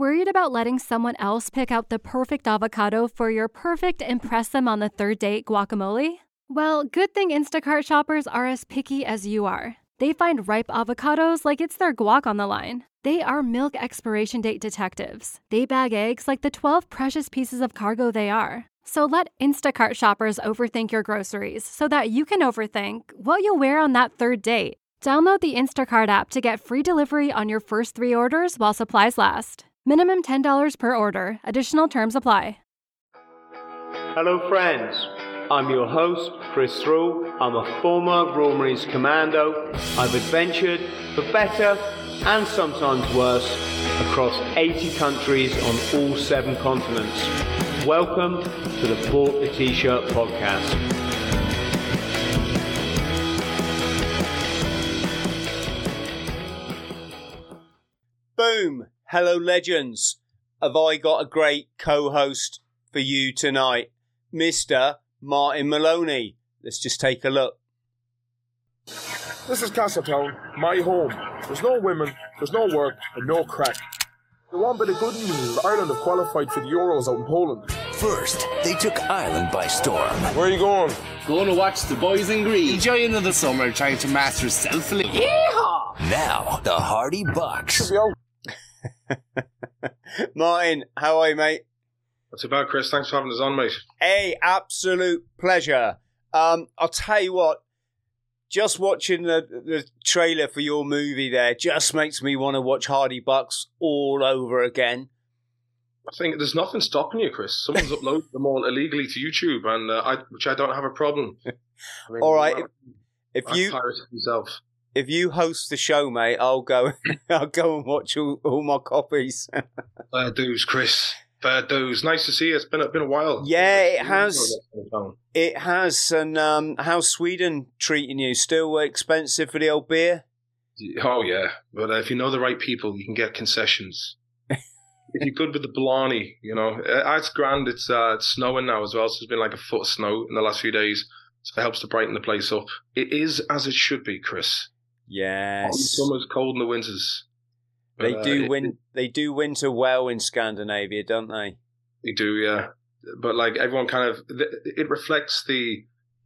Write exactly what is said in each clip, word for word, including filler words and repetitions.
Worried about letting someone else pick out the perfect avocado for your perfect impress them on the third date guacamole? Well, good thing Instacart shoppers are as picky as you are. They find ripe avocados like it's their guac on the line. They are milk expiration date detectives. They bag eggs like the twelve precious pieces of cargo they are. So let Instacart shoppers overthink your groceries so that you can overthink what you'll wear on that third date. Download the Instacart app to get free delivery on your first three orders while supplies last. Minimum ten dollars per order. Additional terms apply. Hello friends, I'm your host, Chris Thrall. I'm a former Royal Marines Commando. I've adventured, for better and sometimes worse, across eighty countries on all seven continents. Welcome to the Bought the T-Shirt podcast. Boom! Hello legends. Have I got a great co-host for you tonight? Mister Martin Maloney. Let's just take a look. This is Castletown, my home. There's no women, there's no work, and no crack. The one bit of good news is Ireland have qualified for the Euros out in Poland. First, they took Ireland by storm. Where are you going? Going to watch the boys in green. Enjoying the summer, trying to master self-fulfilling. Yeehaw! Now, the Hardy Bucks. Should be out. Martin, how are you, mate? Not too bad, Chris. Thanks for having us on, mate. Hey, absolute pleasure. Um, I'll tell you what, just watching the, the trailer for your movie there just makes me want to watch Hardy Bucks all over again. I think there's nothing stopping you, Chris. Someone's uploaded them all illegally to YouTube, and uh, I, which I don't have a problem. I mean, all right, if, if you yourself. if you host the show, mate, I'll go. I'll go and watch all, all my copies. Fair dues, Chris. Fair dues. Nice to see you. It's been a, been a while. Yeah, it has. It has. And um, how's Sweden treating you? Still expensive for the old beer? Oh, yeah. But uh, if you know the right people, you can get concessions. If you're good with the Blarney, you know, uh, it's grand. It's, uh, it's snowing now as well. So there's been like a foot of snow in the last few days. So it helps to brighten the place up. It is as it should be, Chris. Yes. Hot in the summers, cold in the winters. They uh, do it, win. They do winter well in Scandinavia, don't they? They do, yeah. But like everyone kind of, it reflects the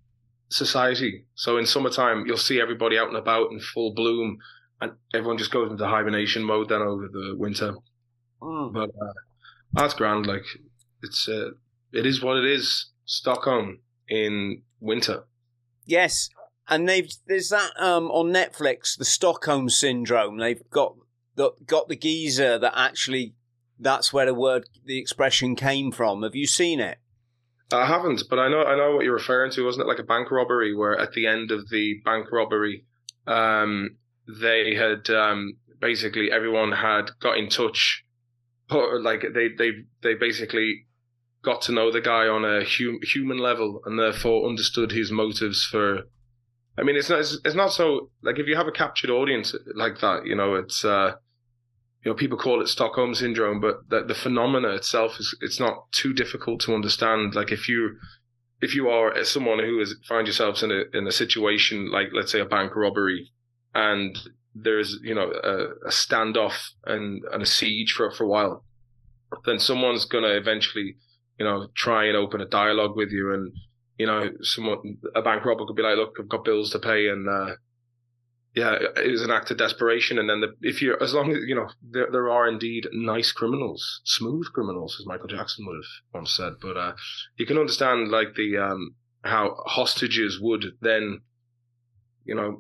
society. So in summertime, you'll see everybody out and about in full bloom, and everyone just goes into hibernation mode then over the winter. Mm. But uh, that's grand. Like it's, uh, it is what it is. Stockholm in winter. Yes, and they've there's that um on Netflix, the Stockholm Syndrome. They've got. Got the geezer that actually, that's where the word, the expression came from. Have you seen it? I haven't, but I know I know what you're referring to. Wasn't it like a bank robbery where at the end of the bank robbery, um, they had um, basically everyone had got in touch, put, like they they they basically got to know the guy on a hum, human level and therefore understood his motives for. I mean, it's not it's, it's not so like if you have a captured audience like that, you know, it's. Uh, You know, people call it Stockholm Syndrome, but the, the phenomena itself is it's not too difficult to understand. Like if you if you are someone who is find yourselves in a in a situation like, let's say, a bank robbery, and there's, you know, a, a standoff and, and a siege for for a while, then someone's gonna eventually, you know, try and open a dialogue with you, and you know, someone a bank robber could be like, look, I've got bills to pay, and uh, yeah, it was an act of desperation. And then the, if you're, as long as, you know, there there are indeed nice criminals, smooth criminals, as Michael Jackson would have once said. But uh, you can understand, like, the um, how hostages would then, you know,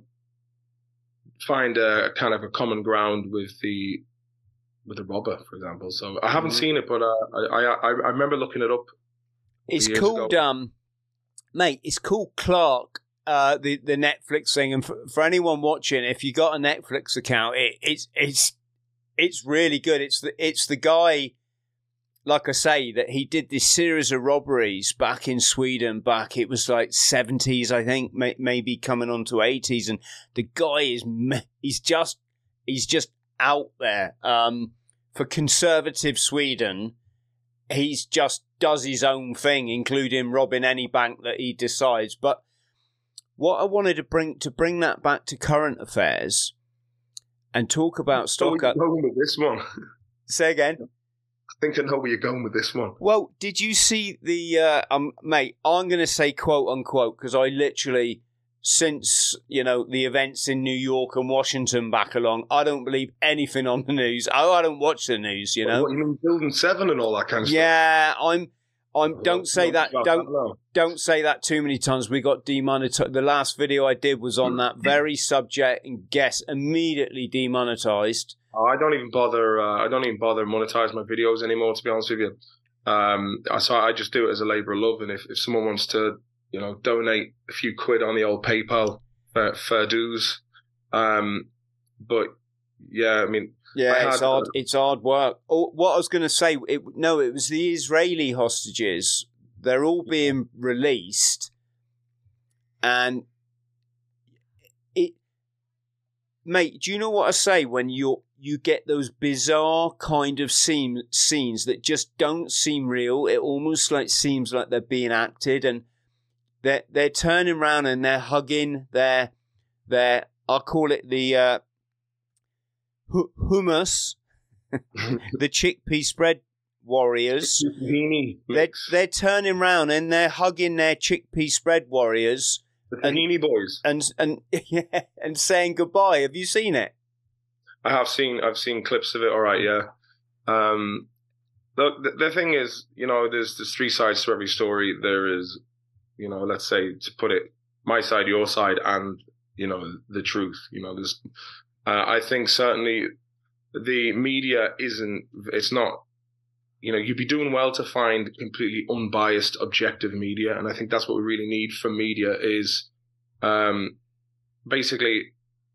find a kind of a common ground with the with the robber, for example. So I haven't mm-hmm. seen it, but uh, I, I I remember looking it up. It's called, ago. um, mate. It's called Clark. Uh, the the Netflix thing, and for, for anyone watching, if you got a Netflix account, it, it's it's it's really good. It's the it's the guy, like I say, that he did this series of robberies back in Sweden. Back it was like seventies, I think, may, maybe coming on to eighties, and the guy is he's just he's just out there. Um, for conservative Sweden, he's just does his own thing, including robbing any bank that he decides, but. What I wanted to bring to bring that back to current affairs and talk about stock up. With this one. Say again. think I know where you're going with this one. Well, did you see the, uh, um, mate, I'm going to say quote unquote, because I literally, since, you know, the events in New York and Washington back along, I don't believe anything on the news. Oh, I don't watch the news, you know. What, you mean Building seven and all that kind of yeah, stuff? Yeah, I'm, I'm, don't say that, don't, don't say that too many times. We got demonetized. The last video I did was on that very subject, and guess, immediately demonetized. Oh, I don't even bother. Uh, I don't even bother monetize my videos anymore. To be honest with you, um, so I just do it as a labour of love. And if, if someone wants to, you know, donate a few quid on the old PayPal, uh, fair dues. Um, but yeah, I mean, yeah, I it's had, hard. Uh, it's hard work. Oh, what I was going to say, it, no, it was the Israeli hostages. They're all being released, and it, mate. Do you know what I say when you're you get those bizarre kind of scene, scenes that just don't seem real? It almost like seems like they're being acted, and they're they're turning around and they're hugging. They're they're I'll call it the uh, hu- hummus, the chickpea spread warriors. They're they're turning around and they're hugging their chickpea spread warriors. The Tahini boys, and and yeah, and saying goodbye. Have you seen it? I have seen. I've seen clips of it. All right, yeah. Um, look, the, the thing is, you know, there's there's three sides to every story. There is, you know, let's say to put it, my side, your side, and you know, the truth. You know, there's. Uh, I think certainly the media isn't. It's not. You know, you'd be doing well to find completely unbiased, objective media, and I think that's what we really need from media. Is um, basically.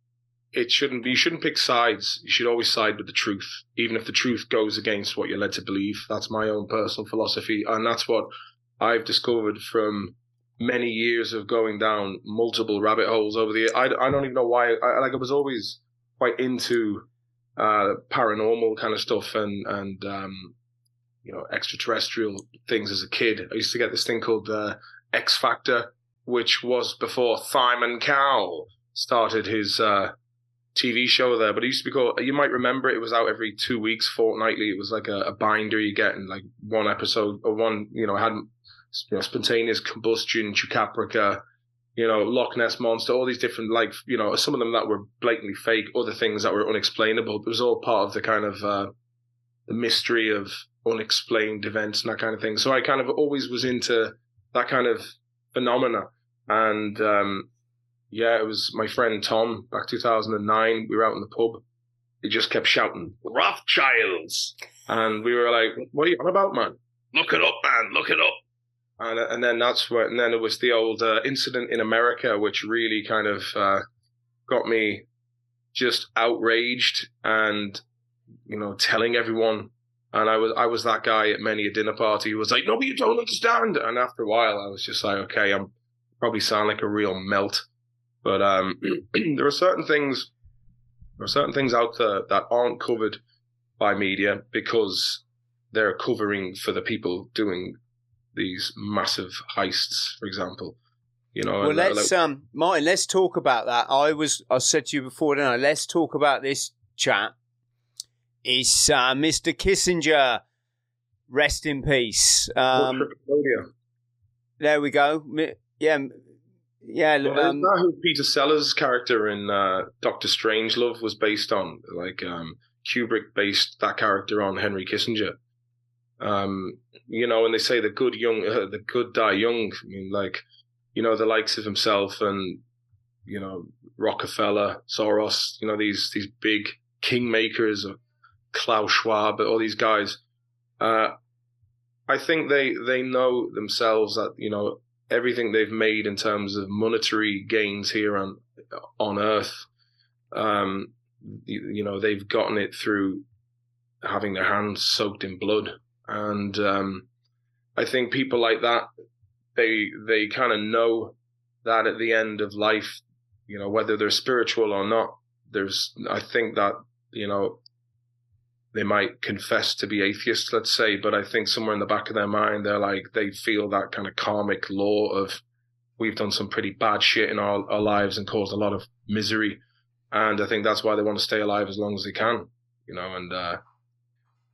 It shouldn't be, you shouldn't pick sides. You should always side with the truth, even if the truth goes against what you're led to believe. That's my own personal philosophy. And that's what I've discovered from many years of going down multiple rabbit holes over the years. I, I don't even know why. I, like I was always quite into uh, paranormal kind of stuff and, and um, you know, extraterrestrial things as a kid. I used to get this thing called uh, X Factor, which was before Simon Cowell started his... Uh, T V show there, but it used to be called, you might remember it, it was out every two weeks, fortnightly. It was like a, a binder you get in like one episode or one, you know, had, you know, spontaneous combustion, Chukaprika, you know, Loch Ness Monster, all these different, like, you know, some of them that were blatantly fake, other things that were unexplainable. It was all part of the kind of, uh, the mystery of unexplained events and that kind of thing. So I kind of always was into that kind of phenomena. And, um, yeah, it was my friend Tom, back two thousand nine. We were out in the pub. He just kept shouting, Rothschilds. And we were like, what are you on about, man? Look it up, man. Look it up. And, and then that's what, and then it was the old uh, incident in America, which really kind of uh, got me just outraged and, you know, telling everyone. And I was I was that guy at many a dinner party who was like, no, but you don't understand. And after a while, I was just like, okay, I'm probably sound like a real melt. But um, there are certain things, there are certain things out there that aren't covered by media because they're covering for the people doing these massive heists, for example. You know. Well, and, let's uh, like, um, Martin. Let's talk about that. I was I said to you before, didn't I? Let's talk about this chap. It's uh, Mister Kissinger. Rest in peace. Um, there we go. Yeah. Yeah, well, um, isn't that who Peter Sellers' character in uh, Doctor Strangelove was based on? Like um, Kubrick based that character on Henry Kissinger. Um, you know, and they say the good young, uh, the good die young. I mean, like, you know, the likes of himself and you know Rockefeller, Soros. You know, these these big kingmakers, of Klaus Schwab, all these guys. Uh, I think they they know themselves that you know. Everything they've made in terms of monetary gains here on on Earth, um, you, you know, they've gotten it through having their hands soaked in blood, and um, I think people like that, they they kind of know that at the end of life, you know, whether they're spiritual or not, there's I think that you know they might confess to be atheists, let's say, but I think somewhere in the back of their mind, they're like, they feel that kind of karmic law of we've done some pretty bad shit in our, our lives and caused a lot of misery. And I think that's why they want to stay alive as long as they can, you know, and uh,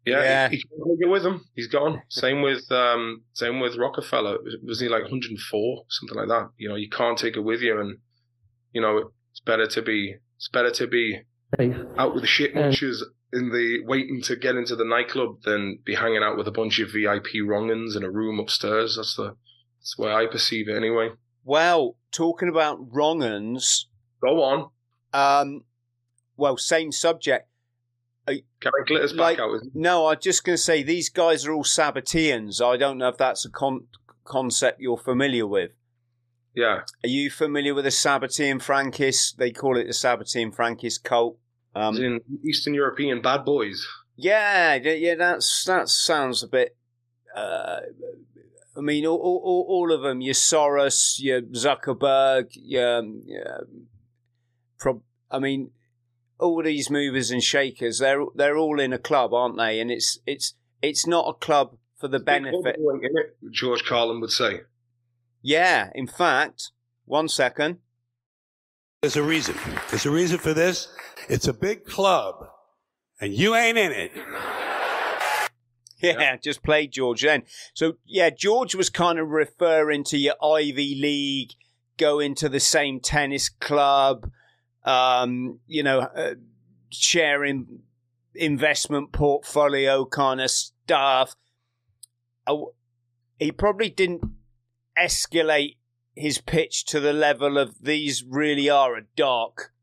Yeah, yeah. he, he can't take it with him. He's gone. Same with um, same with Rockefeller. Was he like one hundred four, something like that? You know, you can't take it with you, and you know it's better to be it's better to be out with the shit munchers in the waiting to get into the nightclub than be hanging out with a bunch of V I P wrong'uns in a room upstairs. That's the that's the way I perceive it, anyway. Well, talking about wrong'uns, go on. Um, well, same subject. Gary Glitter's like, back out, isn't he? No, I'm just going to say these guys are all Sabbateans. I don't know if that's a con- concept you're familiar with. Yeah. Are you familiar with the Sabbatean Frankist? They call it the Sabbatean Frankist cult. Um, in Eastern European bad boys. Yeah, yeah, that's that sounds a bit. Uh, I mean, all, all, all of them. Your Soros, your Zuckerberg, your. your prob- I mean. All these movers and shakers, they're they're all in a club, aren't they? And it's it's it's not a club for the benefit. George Carlin would say. Yeah, in fact, one second. There's a reason. There's a reason for this. It's a big club, and you ain't in it. Yeah, yeah. Just played George then. So yeah, George was kind of referring to your Ivy League, going to the same tennis club. Um, you know, uh, sharing investment portfolio kind of stuff. Uh, he probably didn't escalate his pitch to the level of these really are a dark,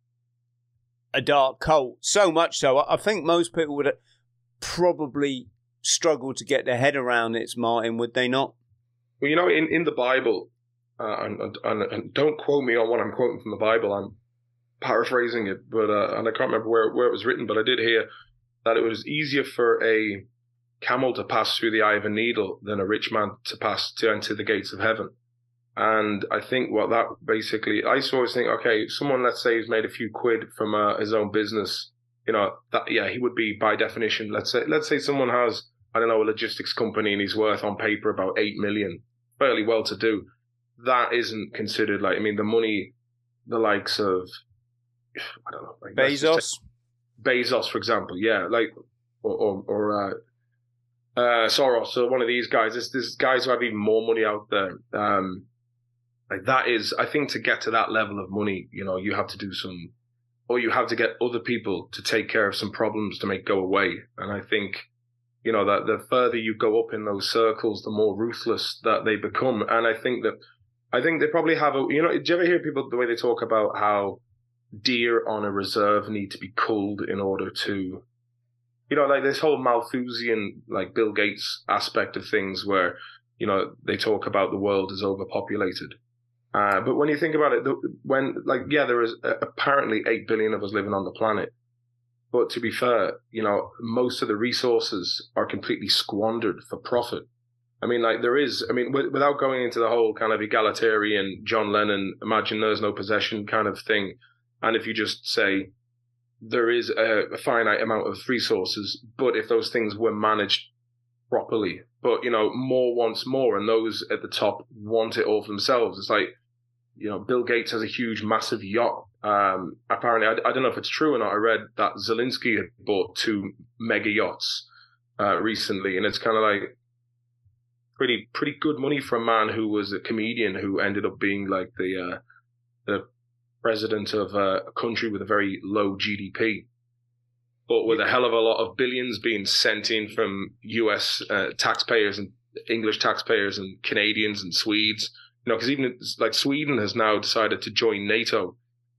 a dark cult. So much so, I think most people would probably struggle to get their head around it, Martin, would they not? Well, you know, in, in the Bible, uh, and, and, and don't quote me on what I'm quoting from the Bible, I'm paraphrasing it, but uh, and I can't remember where where it was written, but I did hear that it was easier for a camel to pass through the eye of a needle than a rich man to pass to enter the gates of heaven. And I think what that basically, I used to always think, okay, someone, let's say, who's made a few quid from uh, his own business, you know, that yeah, he would be by definition. Let's say let's say someone has, I don't know, a logistics company and he's worth on paper about eight million, fairly well to do. That isn't considered like, I mean, the money, the likes of I don't know, like Bezos. Bezos, for example, yeah, like or or, or uh, uh, Soros, or one of these guys. There's, there's guys who have even more money out there. Um, like that is, I think, to get to that level of money, you know, you have to do some, or you have to get other people to take care of some problems to make go away. And I think, you know, that the further you go up in those circles, the more ruthless that they become. And I think that, I think they probably have a, you know, do you ever hear people the way they talk about how deer on a reserve need to be culled in order to, you know, like this whole Malthusian, like Bill Gates aspect of things where, you know, they talk about the world is overpopulated. Uh, but when you think about it, when, like, yeah, there is apparently eight billion of us living on the planet. But to be fair, you know, most of the resources are completely squandered for profit. I mean, like there is, I mean, w- without going into the whole kind of egalitarian John Lennon, imagine there's no possession kind of thing. And if you just say there is a, a finite amount of resources, but if those things were managed properly, but, you know, more wants more, and those at the top want it all for themselves. It's like, you know, Bill Gates has a huge, massive yacht. Um, apparently, I, I don't know if it's true or not. I read that Zelensky had bought two mega yachts uh, recently, and it's kind of like pretty, pretty good money for a man who was a comedian who ended up being like the uh, the president of a country with a very low G D P, but with a hell of a lot of billions being sent in from U S uh, taxpayers and English taxpayers and Canadians and Swedes. You know, because even like Sweden has now decided to join NATO,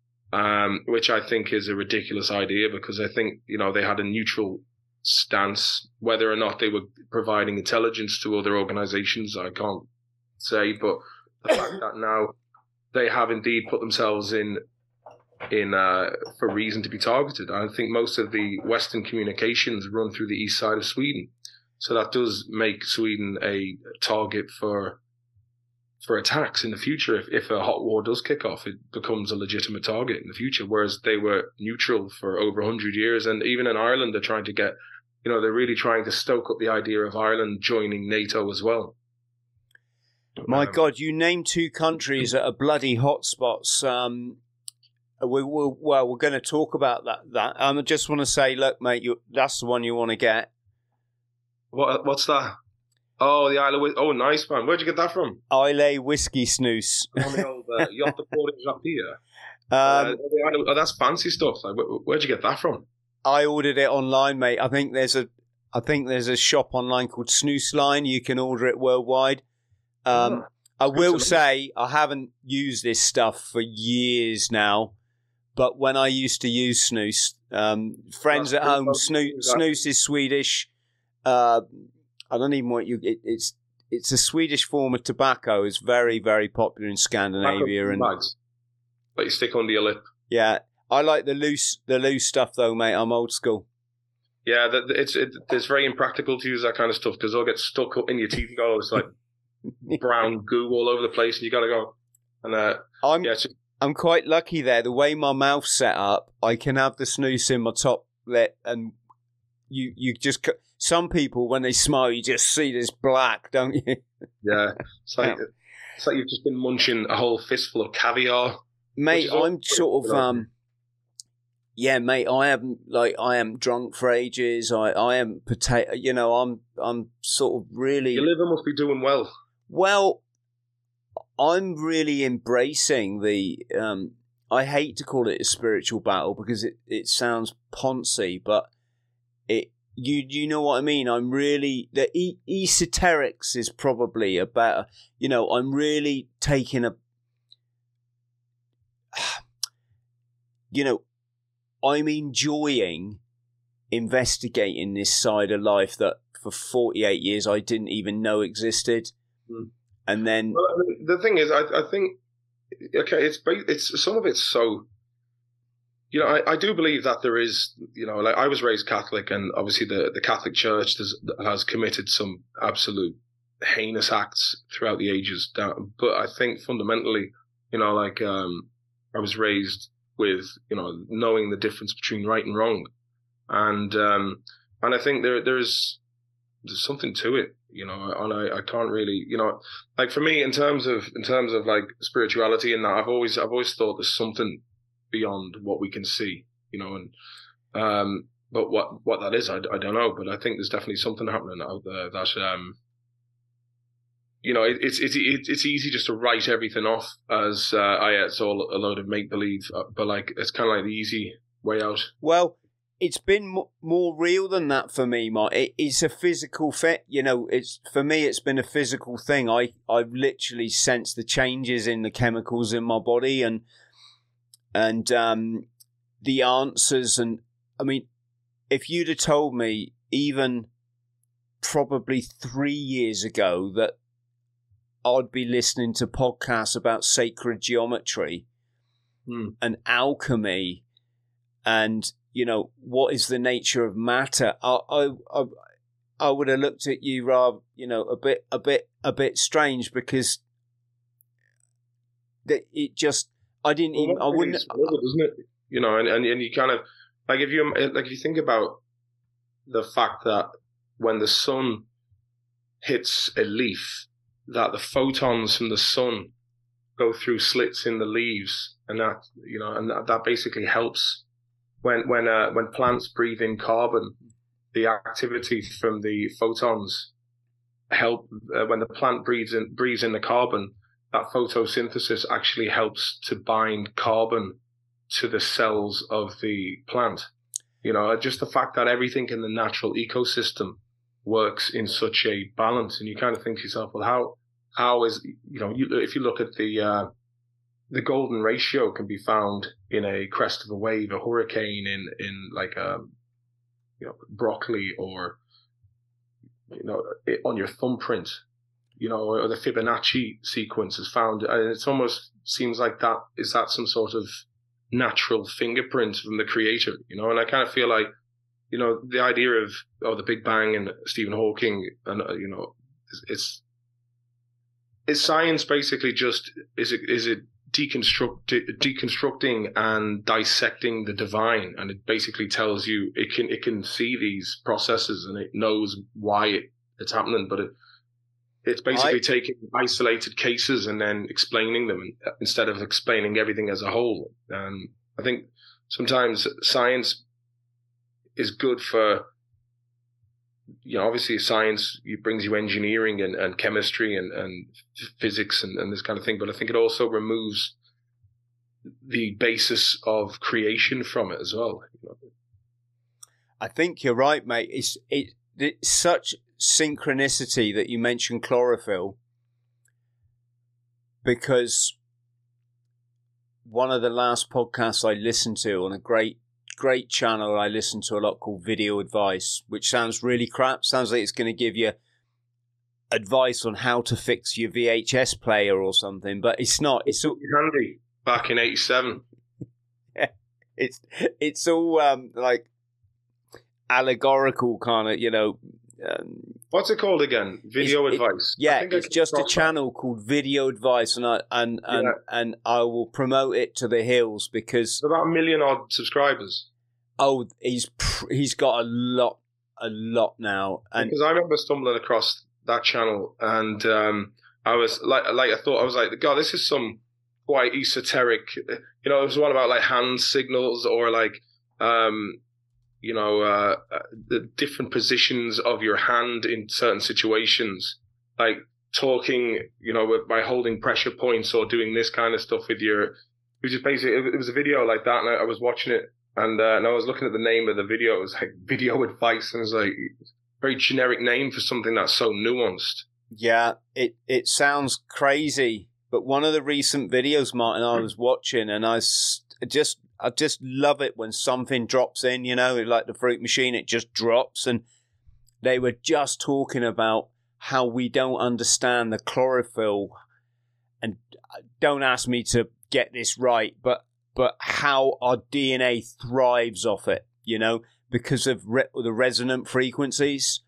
um, which I think is a ridiculous idea because I think, you know, they had a neutral stance. Whether or not they were providing intelligence to other organizations, I can't say, but the fact that now they have indeed put themselves in in uh, for reason to be targeted. I think most of the Western communications run through the east side of Sweden, so that does make Sweden a target for for attacks in the future. If if a hot war does kick off, it becomes a legitimate target in the future. Whereas they were neutral for over a hundred years, and even in Ireland, they're trying to get, you know, they're really trying to stoke up the idea of Ireland joining NATO as well. My um, God, you named two countries that are bloody hotspots. Um, we, we, well, we're going to talk about that. That um, I just want to say, look, mate, you, that's the one you want to get. What what's that? Oh, the Isle of Whiskey. Oh, nice, man. Where'd you get that from? Isle Whiskey Snooze. On the old uh, yacht the port in Japia. Um, uh, oh, that's fancy stuff. Like, where, where'd you get that from? I ordered it online, mate. I think there's a, I think there's a shop online called Snooze Line. You can order it worldwide. Um, oh, I will say I haven't used this stuff for years now, but when I used to use Snooze, um, friends that's at home, Snooze, Snooze is Swedish. Uh, I don't even want you. It, it's it's a Swedish form of tobacco. It's very very popular in Scandinavia and bags that you stick under your lip. Yeah, I like the loose the loose stuff though, mate. I'm old school. Yeah, that, it's it, it's very impractical to use that kind of stuff because they'll get stuck up in your teeth and go. It's like brown goo all over the place, and you got to go. And uh, I'm yeah, just, I'm quite lucky there. The way my mouth's set up, I can have the snooze in my top lip, and you you just. Some people, when they smile, you just see this black, don't you? Yeah. It's like, yeah. It's like you've just been munching a whole fistful of caviar. Mate, I'm sort of, um, yeah, mate, I am, like, I am drunk for ages. I, I am potato, you know, I'm, I'm sort of really. Your liver must be doing well. Well, I'm really embracing the, um, I hate to call it a spiritual battle because it, it sounds poncy, but it, You you know what I mean? I'm really the e- esoterics is probably a better. You know, I'm really taking a. You know, I'm enjoying investigating this side of life that for forty-eight years I didn't even know existed, mm. and then well, I mean, the thing is, I I think okay, it's it's some of it's so. You know, I, I do believe that there is, you know, like I was raised Catholic, and obviously the, the Catholic Church has, has committed some absolute heinous acts throughout the ages. But I think fundamentally, you know, like um, I was raised with, you know, knowing the difference between right and wrong, and um, and I think there there's there's something to it, you know, and I, I can't really, you know, like for me in terms of in terms of like spirituality and that, I've always I've always thought there's something beyond what we can see, you know, and um, but what what that is, I, I don't know, but I think there's definitely something happening out there that um, you know, it, it's it's it's easy just to write everything off as uh, I it's all a load of make believe, but like it's kind of like the easy way out. Well, it's been m- more real than that for me, Mark. It, it's a physical fit, you know. It's for me, it's been a physical thing. I I've literally sensed the changes in the chemicals in my body and. And um, the answers, and I mean, if you'd have told me even probably three years ago that I'd be listening to podcasts about sacred geometry mm. and alchemy, and you know what is the nature of matter, I, I I I would have looked at you rather, you know, a bit a bit a bit strange because that it just. I didn't well, even. I wouldn't. It, isn't it? You know, and, and and you kind of like if you like if you think about the fact that when the sun hits a leaf, that the photons from the sun go through slits in the leaves, and that you know, and that, that basically helps when when uh, when plants breathe in carbon, the activity from the photons help uh, when the plant breathes in breathes in the carbon. That photosynthesis actually helps to bind carbon to the cells of the plant. You know, just the fact that everything in the natural ecosystem works in such a balance, and you kind of think to yourself, well, how how is you know, you, if you look at the uh, the golden ratio can be found in a crest of a wave, a hurricane, in in like a you know broccoli, or you know it, on your thumbprint. You know, or the Fibonacci sequence is found, and it almost seems like that is that some sort of natural fingerprint from the creator, you know. And I kind of feel like, you know, the idea of oh the Big Bang and Stephen Hawking, and uh, you know, it's is science basically just is it is it deconstruct deconstructing and dissecting the divine, and it basically tells you it can it can see these processes and it knows why it, it's happening, but it. It's basically I, taking isolated cases and then explaining them instead of explaining everything as a whole. And I think sometimes science is good for you know, obviously science it brings you engineering and, and chemistry and, and physics and, and this kind of thing. But I think it also removes the basis of creation from it as well. You know? I think you're right, mate. It's, it, it's such synchronicity that you mentioned chlorophyll, because one of the last podcasts I listened to on a great, great channel I listen to a lot called Video Advice, which sounds really crap. Sounds like it's going to give you advice on how to fix your V H S player or something, but it's not. It's all handy back in eighty-seven. Yeah, it's it's all um, like allegorical kind of, you know. Um, What's it called again? Video it, Advice. Yeah, it's just a channel that. called Video Advice, and I and and, yeah. and I will promote it to the hills because about a million odd subscribers. Oh, he's he's got a lot, a lot now. And because I remember stumbling across that channel, and um, I was like, like I thought I was like, God, this is some quite esoteric. You know, it was one about like hand signals or like. Um, you know, uh, the different positions of your hand in certain situations, like talking, you know, with, by holding pressure points or doing this kind of stuff with your, it was just basically, it was a video like that, and I, I was watching it, and, uh, and I was looking at the name of the video, it was like Video Advice, and it was like, very generic name for something that's so nuanced. Yeah, it, it sounds crazy, but one of the recent videos, Martin, I was watching, and I just, I just love it when something drops in, you know, like the Fruit Machine, it just drops. And they were just talking about how we don't understand the chlorophyll. And don't ask me to get this right, but but how our D N A thrives off it, you know, because of re- the resonant frequencies.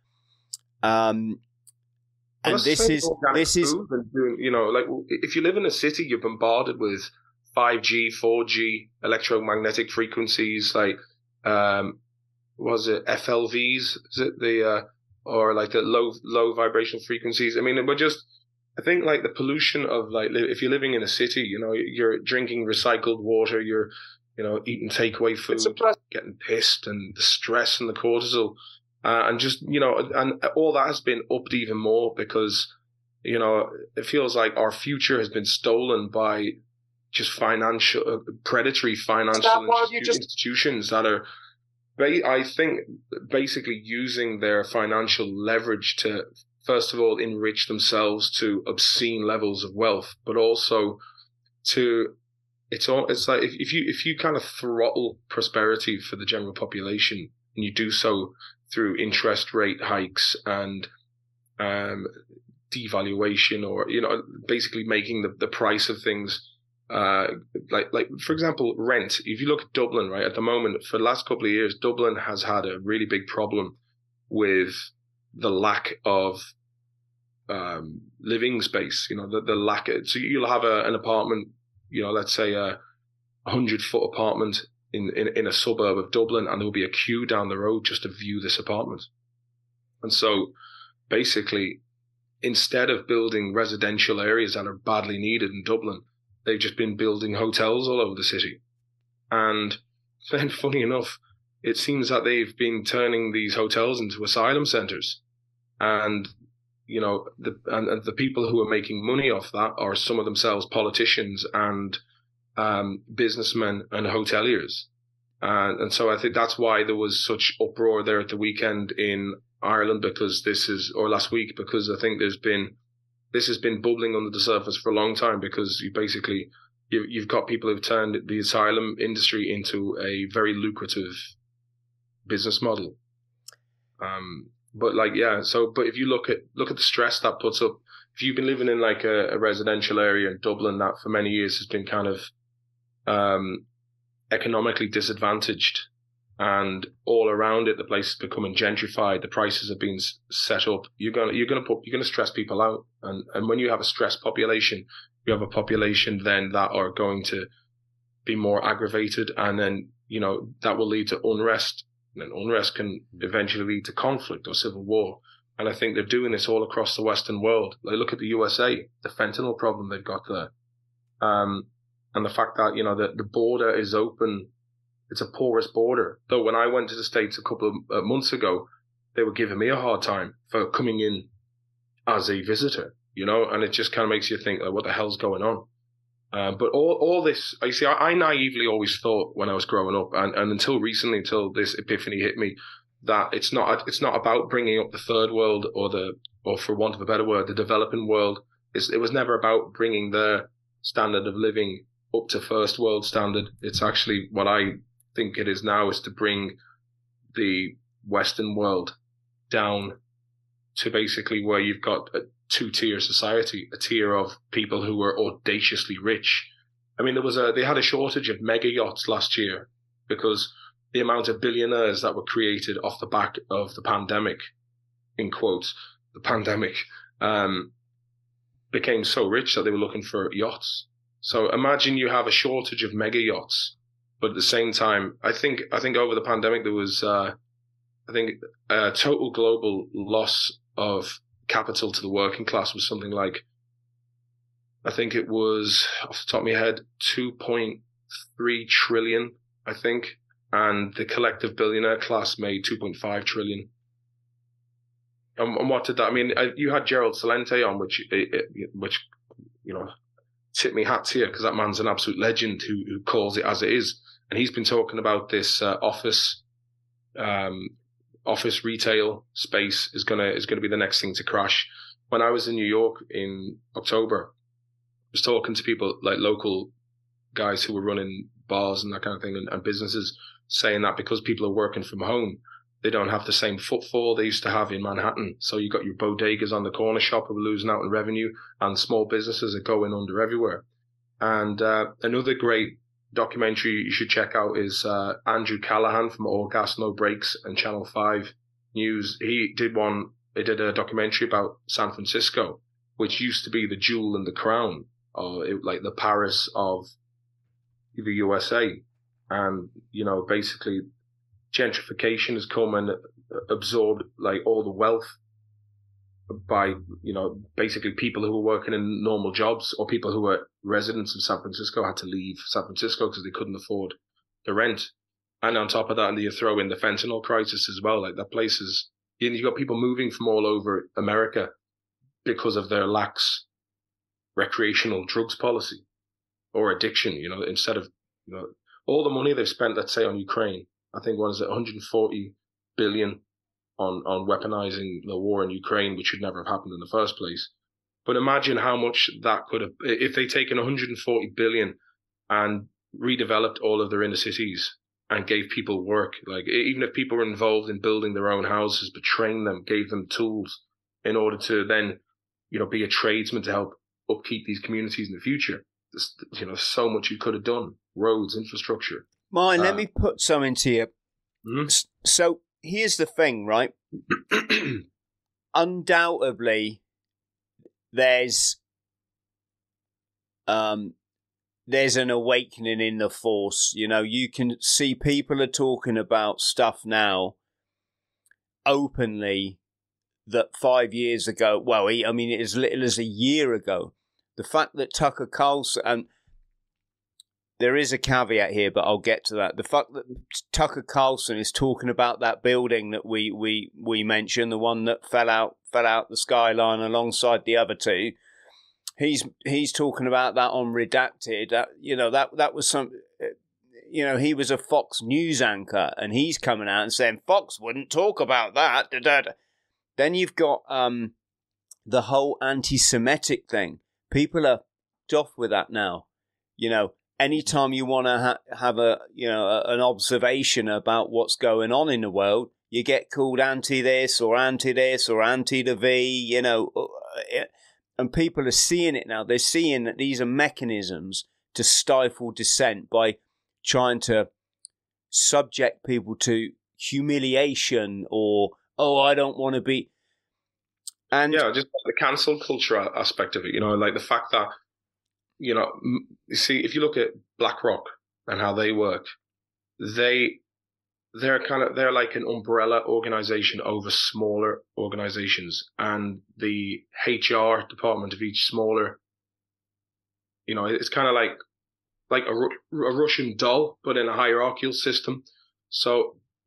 Um, and well, this is this is doing, you know, like if you live in a city, you're bombarded with five G, four G, electromagnetic frequencies, like, um, was it F L Vs? Is it the, uh, or like the low, low vibrational frequencies? I mean, we're just, I think like the pollution of like, if you're living in a city, you know, you're drinking recycled water, you're, you know, eating takeaway food, getting pissed, and the stress and the cortisol, uh, and just, you know, and all that has been upped even more because, you know, it feels like our future has been stolen by just financial, uh, predatory financial institu- just- institutions that are, ba- I think, basically using their financial leverage to, first of all, enrich themselves to obscene levels of wealth, but also to, it's all, it's like if, if you if you kind of throttle prosperity for the general population, and you do so through interest rate hikes and um, devaluation, or you know, basically making the, the price of things. Uh, like, like for example, rent. If you look at Dublin, right, at the moment, for the last couple of years, Dublin has had a really big problem with the lack of um, living space. You know, the, the lack of, so you'll have a, an apartment, you know, let's say a hundred foot apartment in, in, in a suburb of Dublin, and there'll be a queue down the road just to view this apartment. And so basically, instead of building residential areas that are badly needed in Dublin, they've just been building hotels all over the city. And then, funny enough, it seems that they've been turning these hotels into asylum centers. And, you know, the and, and the people who are making money off that are some of themselves politicians and um, businessmen and hoteliers. And, and so I think that's why there was such uproar there at the weekend in Ireland, because this is, or last week, because I think there's been, this has been bubbling under the surface for a long time, because you basically, you, you've got people who've turned the asylum industry into a very lucrative business model. Um, but like, yeah, so, but if you look at, look at the stress that puts up, if you've been living in like a, a residential area in Dublin that for many years has been kind of, um, economically disadvantaged, and all around it, the place is becoming gentrified. The prices are being set up. You're gonna, you're gonna put, you're gonna stress people out. And, and when you have a stressed population, you have a population then that are going to be more aggravated. And then, you know, that will lead to unrest. And then unrest can eventually lead to conflict or civil war. And I think they're doing this all across the Western world. Like, look at the U S A, the fentanyl problem they've got there. Um, and the fact that, you know, the, the border is open. It's a porous border. Though when I went to the States a couple of uh, months ago, they were giving me a hard time for coming in as a visitor, you know, and it just kind of makes you think, like, what the hell's going on? Uh, but all all this, you see, I, I naively always thought when I was growing up, and, and until recently, until this epiphany hit me, that it's not it's not about bringing up the third world or the or for want of a better word, the developing world. It's, it was never about bringing their standard of living up to first world standard. It's actually what I think it is now, is to bring the Western world down to basically where you've got a two-tier society, a tier of people who were audaciously rich. I mean, there was a they had a shortage of mega yachts last year because the amount of billionaires that were created off the back of the pandemic, in quotes, the pandemic, um, became so rich that they were looking for yachts. So imagine you have a shortage of mega yachts, but at the same time, I think I think over the pandemic there was, uh, I think, a total global loss of capital to the working class was something like, I think it was, off the top of my head, two point three trillion, I think. And the collective billionaire class made two point five trillion. And, and what did that, I mean, you had Gerald Celente on, which, which, you know, tip me hat to you, because that man's an absolute legend who, who calls it as it is. And he's been talking about this uh, office, um, office retail space is gonna is gonna be the next thing to crash. When I was in New York in October, I was talking to people, like local guys who were running bars and that kind of thing, and, and businesses, saying that because people are working from home, they don't have the same footfall they used to have in Manhattan. So you got your bodegas on the corner shop who are losing out on revenue, and small businesses are going under everywhere. And uh, another great documentary you should check out is uh, Andrew Callahan from All Gas No Breaks and Channel five News. He did one, he did a documentary about San Francisco, which used to be the jewel in the crown, or it, like the Paris of the U S A. And, you know, basically gentrification has come and absorbed like all the wealth by, you know, basically people who were working in normal jobs, or people who were residents of San Francisco had to leave San Francisco because they couldn't afford the rent. And on top of that, and you throw in the fentanyl crisis as well. Like that place is, you've got people moving from all over America because of their lax recreational drugs policy or addiction, you know, instead of, you know, all the money they've spent, let's say, on Ukraine. I think, what is it, one hundred forty billion on, on weaponizing the war in Ukraine, which should never have happened in the first place. But imagine how much that could have, if they'd taken one hundred forty billion and redeveloped all of their inner cities and gave people work, like even if people were involved in building their own houses, but trained them, gave them tools in order to then, you know, be a tradesman to help upkeep these communities in the future. There's, you know, so much you could have done. Roads, infrastructure. Mine, uh, let me put something to you. Mm-hmm. So here's the thing, right? Undoubtedly, there's um, there's an awakening in the force. You know, you can see people are talking about stuff now openly that five years ago, well, I mean, as little as a year ago, the fact that Tucker Carlson, and there is a caveat here, but I'll get to that. The fact that Tucker Carlson is talking about that building that we we we mentioned, the one that fell out fell out the skyline alongside the other two, he's he's talking about that on Redacted. That, you know, that that was some, you know, he was a Fox News anchor, and he's coming out and saying Fox wouldn't talk about that. Da, da, da. Then you've got um the whole anti-Semitic thing. People are off with that now, you know. Anytime you want to ha- have a, you know, a, an observation about what's going on in the world, you get called anti this or anti this or anti the V, you know, and people are seeing it now. They're seeing that these are mechanisms to stifle dissent by trying to subject people to humiliation or, oh, I don't want to be. And yeah, just the cancel culture aspect of it, you know, like the fact that, you know, you see, if you look at BlackRock and how they work, they, they're kind of, they're like an umbrella organization over smaller organizations, and the H R department of each smaller, you know, it's kind of like, like a, a Russian doll, but in a hierarchical system. So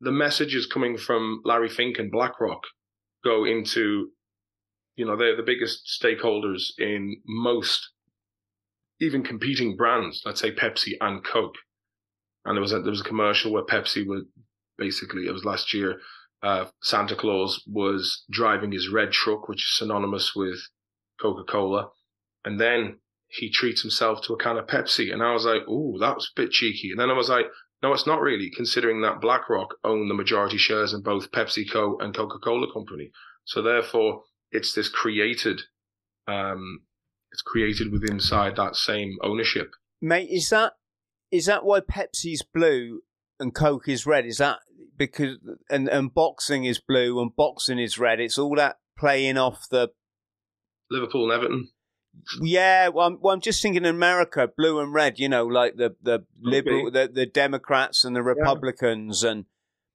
the messages coming from Larry Fink and BlackRock go into, you know, they're the biggest stakeholders in most, even competing brands, let's say Pepsi and Coke. And there was a, there was a commercial where Pepsi was basically, it was last year, uh, Santa Claus was driving his red truck, which is synonymous with Coca-Cola. And then he treats himself to a can of Pepsi. And I was like, ooh, that was a bit cheeky. And then I was like, no, it's not really, considering that BlackRock own the majority shares in both PepsiCo and Coca-Cola Company. So therefore, it's this created, um, it's created with inside that same ownership. Mate, is that is that why Pepsi's blue and Coke is red? Is that because and, and boxing is blue and boxing is red? It's all that playing off the Liverpool and Everton. Yeah, well I'm, well, I'm just thinking in America, blue and red, you know, like the, the okay. liberal, the, the Democrats and the Republicans. Yeah. And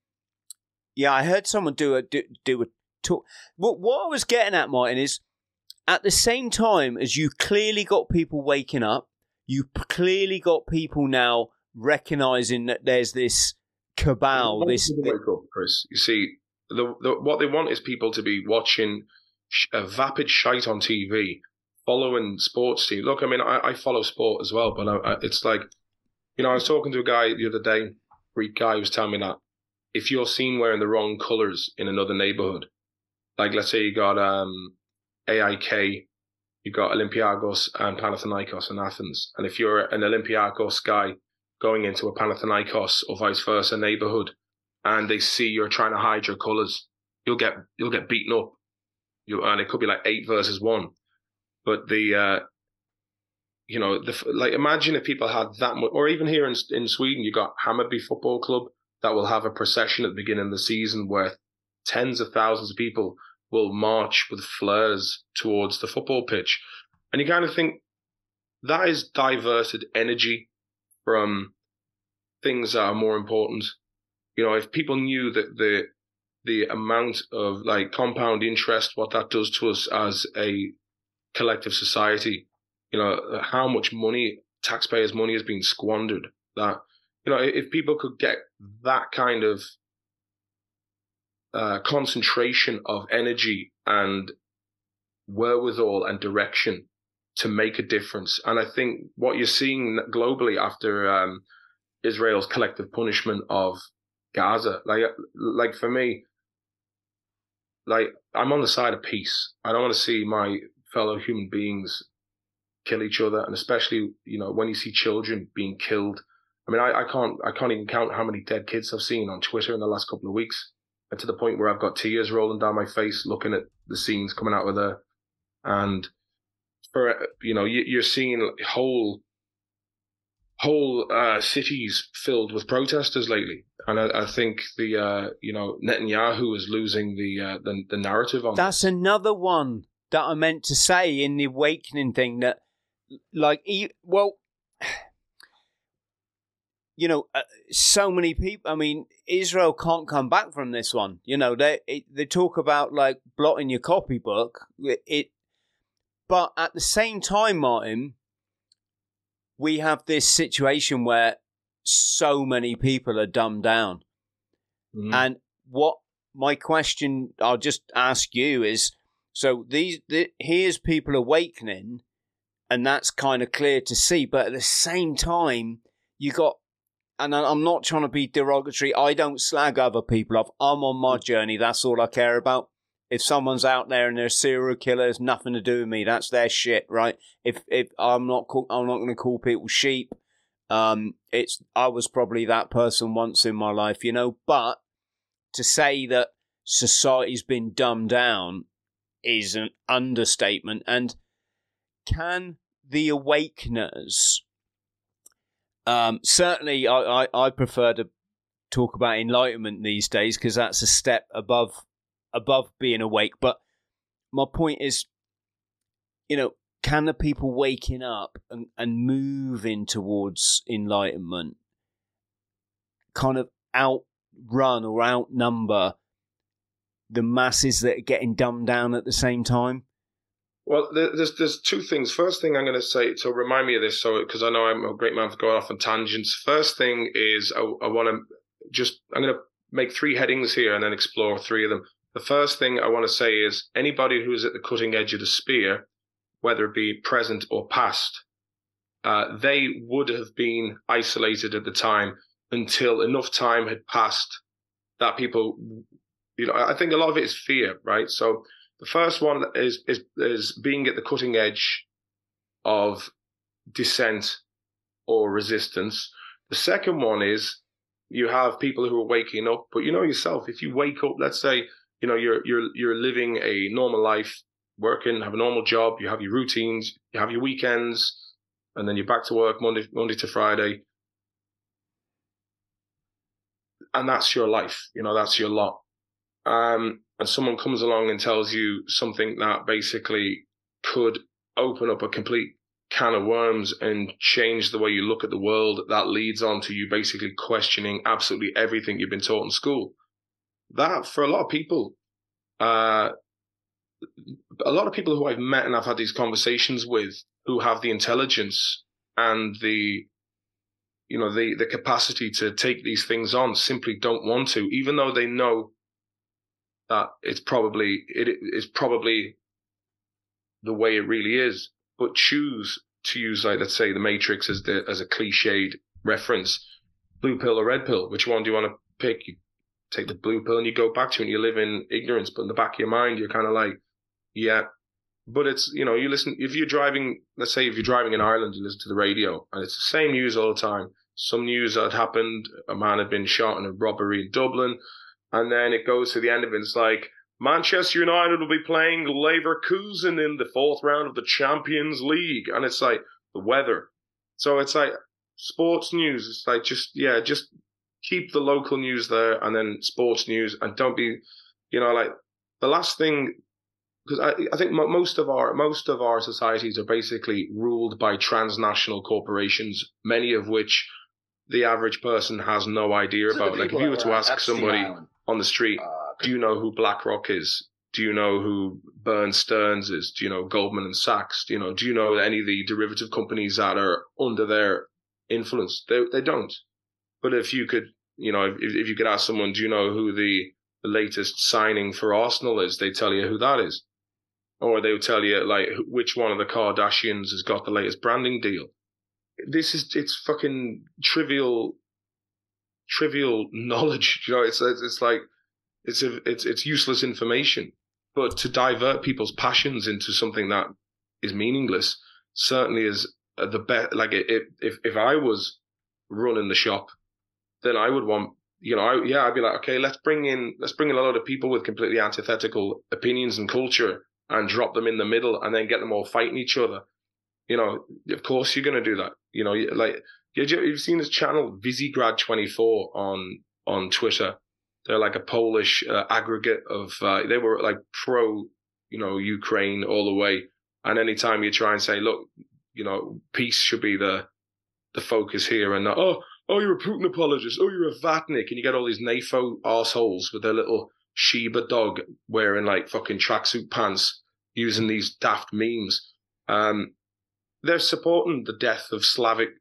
yeah, I heard someone do a, do, do a talk. What, what I was getting at, Martin, is at the same time as you clearly got people waking up, you clearly got people now recognizing that there's this cabal, this... Wake up, Chris. You see, the, the, what they want is people to be watching a vapid shite on T V, following sports teams. Look, I mean, I, I follow sport as well, but I, I, it's like, you know, I was talking to a guy the other day, Greek guy, who was telling me that if you're seen wearing the wrong colours in another neighbourhood, like let's say you got um, A I K, you got Olympiakos and Panathinaikos in Athens, and if you're an Olympiakos guy going into a Panathinaikos or vice versa neighbourhood, and they see you're trying to hide your colours, you'll get you'll get beaten up. You and it could be like eight versus one. But the, uh, you know, the, like imagine if people had that much, or even here in in Sweden, you got Hammarby Football Club that will have a procession at the beginning of the season where tens of thousands of people will march with flares towards the football pitch. And you kind of think that is diverted energy from things that are more important. You know, if people knew that the the amount of like compound interest, what that does to us as a collective society, you know, how much money, taxpayers' money is being squandered. That, you know, if people could get that kind of uh, concentration of energy and wherewithal and direction to make a difference. And I think what you're seeing globally after um, Israel's collective punishment of Gaza, like, like for me, like I'm on the side of peace. I don't want to see my fellow human beings kill each other, and especially, you know, when you see children being killed. I mean, I, I can't I can't even count how many dead kids I've seen on Twitter in the last couple of weeks, and to the point where I've got tears rolling down my face looking at the scenes coming out of there. And for, you know, you, you're seeing whole whole uh, cities filled with protesters lately, and I, I think the uh, you know, Netanyahu is losing the uh, the, the narrative on that's this. Another one that I meant to say in the awakening thing, that, like, well, you know, uh, so many people, I mean, Israel can't come back from this one. You know, they they talk about, like, blotting your copybook. It, it, but at the same time, Martin, we have this situation where so many people are dumbed down. Mm. And what my question I'll just ask you is, so these the, here's people awakening, and that's kind of clear to see. But at the same time, you got, and I'm not trying to be derogatory, I don't slag other people off. I'm on my journey. That's all I care about. If someone's out there and they're a serial killer, it's nothing to do with me. That's their shit, right? If if I'm not call, I'm not going to call people sheep. Um, it's I was probably that person once in my life, you know. But to say that society's been dumbed down is an understatement. And can the awakeners, um, certainly I, I, I prefer to talk about enlightenment these days because that's a step above above being awake. But my point is, you know, can the people waking up and, and moving towards enlightenment kind of outrun or outnumber the masses that are getting dumbed down at the same time? Well, there's there's two things. First thing I'm going to say, so remind me of this, so because I know I'm a great man for going off on tangents. First thing is I, I want to just, I'm going to make three headings here and then explore three of them. The first thing I want to say is anybody who is at the cutting edge of the spear, whether it be present or past, uh, they would have been isolated at the time until enough time had passed that people, you know, I think a lot of it is fear, right? So the first one is is is being at the cutting edge of dissent or resistance. The second one is you have people who are waking up, but you know yourself, if you wake up, let's say, you know, you're you're you're living a normal life, working, have a normal job, you have your routines, you have your weekends, and then you're back to work Monday Monday to Friday. And that's your life, you know, that's your lot. Um, and someone comes along and tells you something that basically could open up a complete can of worms and change the way you look at the world, that leads on to you basically questioning absolutely everything you've been taught in school. That, for a lot of people, uh, a lot of people who I've met and I've had these conversations with who have the intelligence and the you know, the, the capacity to take these things on simply don't want to, even though they know that it's probably, it is probably the way it really is, but choose to use, like, let's say the Matrix as the, as a cliched reference, blue pill or red pill, which one do you want to pick? You take the blue pill and you go back to it and you live in ignorance, but in the back of your mind, you're kind of like, yeah, but it's, you know, you listen, if you're driving, let's say if you're driving in Ireland, you listen to the radio and it's the same news all the time. Some news that had happened, a man had been shot in a robbery in Dublin, and then it goes to the end of it, it's like, Manchester United will be playing Leverkusen in the fourth round of the Champions League, and it's like, the weather. So it's like, sports news, it's like, just, yeah, just keep the local news there, and then sports news, and don't be, you know, like, the last thing, because I, I think most of our most of our societies are basically ruled by transnational corporations, many of which the average person has no idea about. Like, if you were to ask somebody on the street, uh, do you know who BlackRock is? Do you know who Burn Stearns is? Do you know Goldman and Sachs? Do you know, do you know any of the derivative companies that are under their influence? They they don't. But if you could, you know, if, if you could ask someone, do you know who the, the latest signing for Arsenal is? They tell you who that is. Or they would tell you, like, which one of the Kardashians has got the latest branding deal. This is, it's fucking trivial, trivial knowledge. You know, it's, it's, it's like, it's, a, it's, it's useless information. But to divert people's passions into something that is meaningless certainly is the best. Like, if, if, if I was running the shop, then I would want, you know, I, yeah, I'd be like, okay, let's bring in, let's bring in a lot of people with completely antithetical opinions and culture and drop them in the middle and then get them all fighting each other. You know, of course you're going to do that. You know, like, you've seen this channel, Visegrad twenty-four on, on Twitter. They're like a Polish uh, aggregate of, uh, they were like pro, you know, Ukraine all the way. And anytime you try and say, look, you know, peace should be the, the focus here, and not, oh, oh, you're a Putin apologist. Oh, you're a Vatnik. And you get all these NAFO arseholes with their little Shiba dog wearing like fucking tracksuit pants using these daft memes. Um, they're supporting the death of Slavic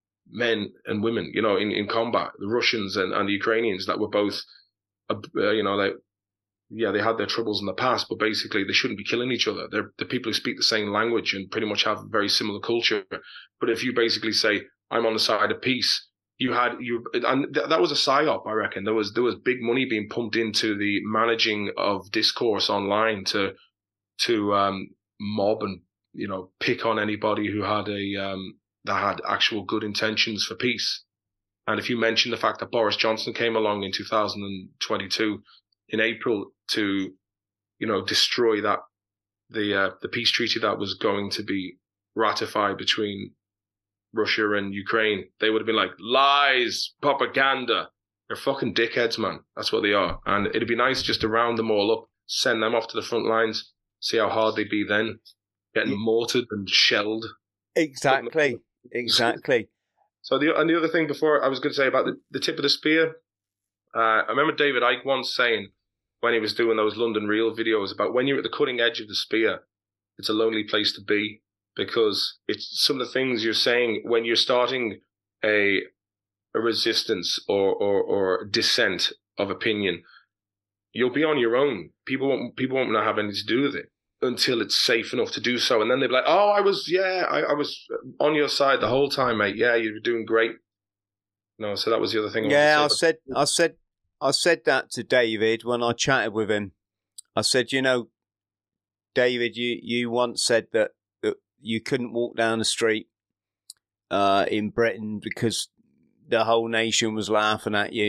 men and women, you know, in, in combat, the Russians and, and the Ukrainians that were both, uh, you know, they, yeah, they had their troubles in the past, but basically they shouldn't be killing each other. They're the people who speak the same language and pretty much have very similar culture. But if you basically say, I'm on the side of peace, you had, you, and th- that was a psyop, I reckon. There was, there was big money being pumped into the managing of discourse online to, to, um, mob and, you know, pick on anybody who had a, um, that had actual good intentions for peace. And if you mention the fact that Boris Johnson came along in two thousand twenty-two in April to, you know, destroy that, the, uh, the peace treaty that was going to be ratified between Russia and Ukraine, they would have been like, lies, propaganda. They're fucking dickheads, man. That's what they are. And it'd be nice just to round them all up, send them off to the front lines, see how hard they'd be then, getting mortared and shelled. Exactly, exactly. So the and the other thing before I was going to say about the, the tip of the spear, uh, I remember David Icke once saying when he was doing those London Real videos about when you're at the cutting edge of the spear, it's a lonely place to be, because it's some of the things you're saying when you're starting a a resistance or or, or dissent of opinion, you'll be on your own. People won't people won't have anything to do with it until it's safe enough to do so. And then they'll be like, oh, I was, yeah, I, I was on your side the whole time, mate. Yeah, you were doing great. No, so that was the other thing. Yeah, I said, I said, I said that to David when I chatted with him. I said, you know, David, you, you once said that, that you couldn't walk down the street uh, in Britain because the whole nation was laughing at you.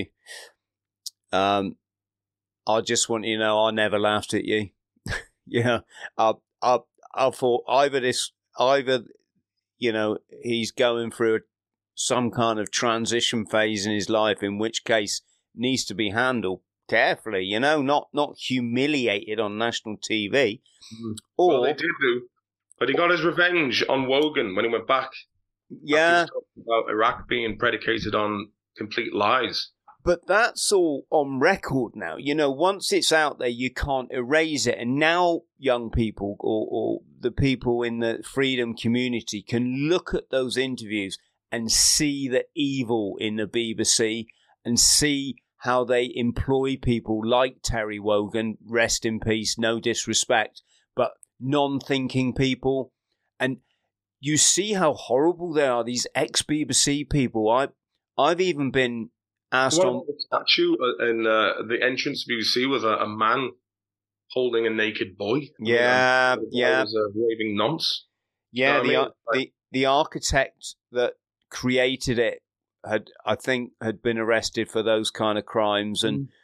Um, I just want you to know I never laughed at you. Yeah, I, I, I thought either this, either, you know, he's going through some kind of transition phase in his life, in which case needs to be handled carefully, you know, not not humiliated on national T V. Mm. Or, well, they did do, but he got his revenge on Wogan when he went back. Yeah, about Iraq being predicated on complete lies. But that's all on record now. You know, once it's out there, you can't erase it. And now young people or, or the people in the freedom community can look at those interviews and see the evil in the B B C and see how they employ people like Terry Wogan, rest in peace, no disrespect, but non-thinking people. And you see how horrible they are, these ex-B B C people. I, I've even been... asked well, on the statue in uh, the entrance to B B C was a, a man holding a naked boy. Yeah, I mean, yeah. Was a raving nonce. Yeah, you know the, I mean? the the architect that created it had, I think, had been arrested for those kind of crimes, and mm.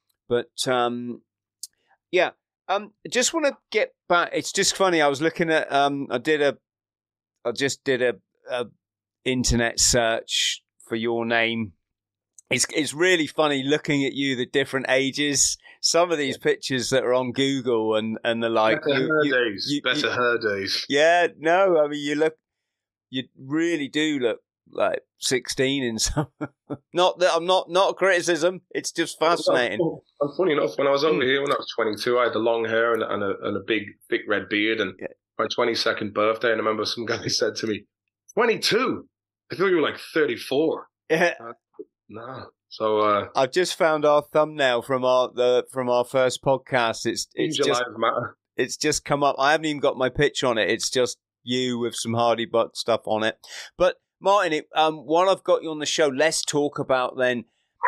but um, yeah, um, I just want to get back. It's just funny. I was looking at um, I did a, I just did a, a internet search for your name. It's it's really funny looking at you, the different ages. Some of these pictures that are on Google and, and the like. Better you, her you, days. you, Better you, her days. Yeah, no, I mean, you look, you really do look like sixteen in some. Not that I'm not, not a criticism. It's just fascinating. And funny enough, when I was over here, when I was twenty-two, I had the long hair and, and, a, and a big, thick red beard. And yeah. my twenty-second birthday, and I remember some guy said to me, twenty-two? I thought you were like thirty-four. Yeah. Uh, no. So uh, I've just found our thumbnail from our the from our first podcast. It's it's just lives matter. It's just come up. I haven't even got my pitch on it. It's just you with some Hardy Buck stuff on it. But Martin, it, um, while I've got you on the show, let's talk about then.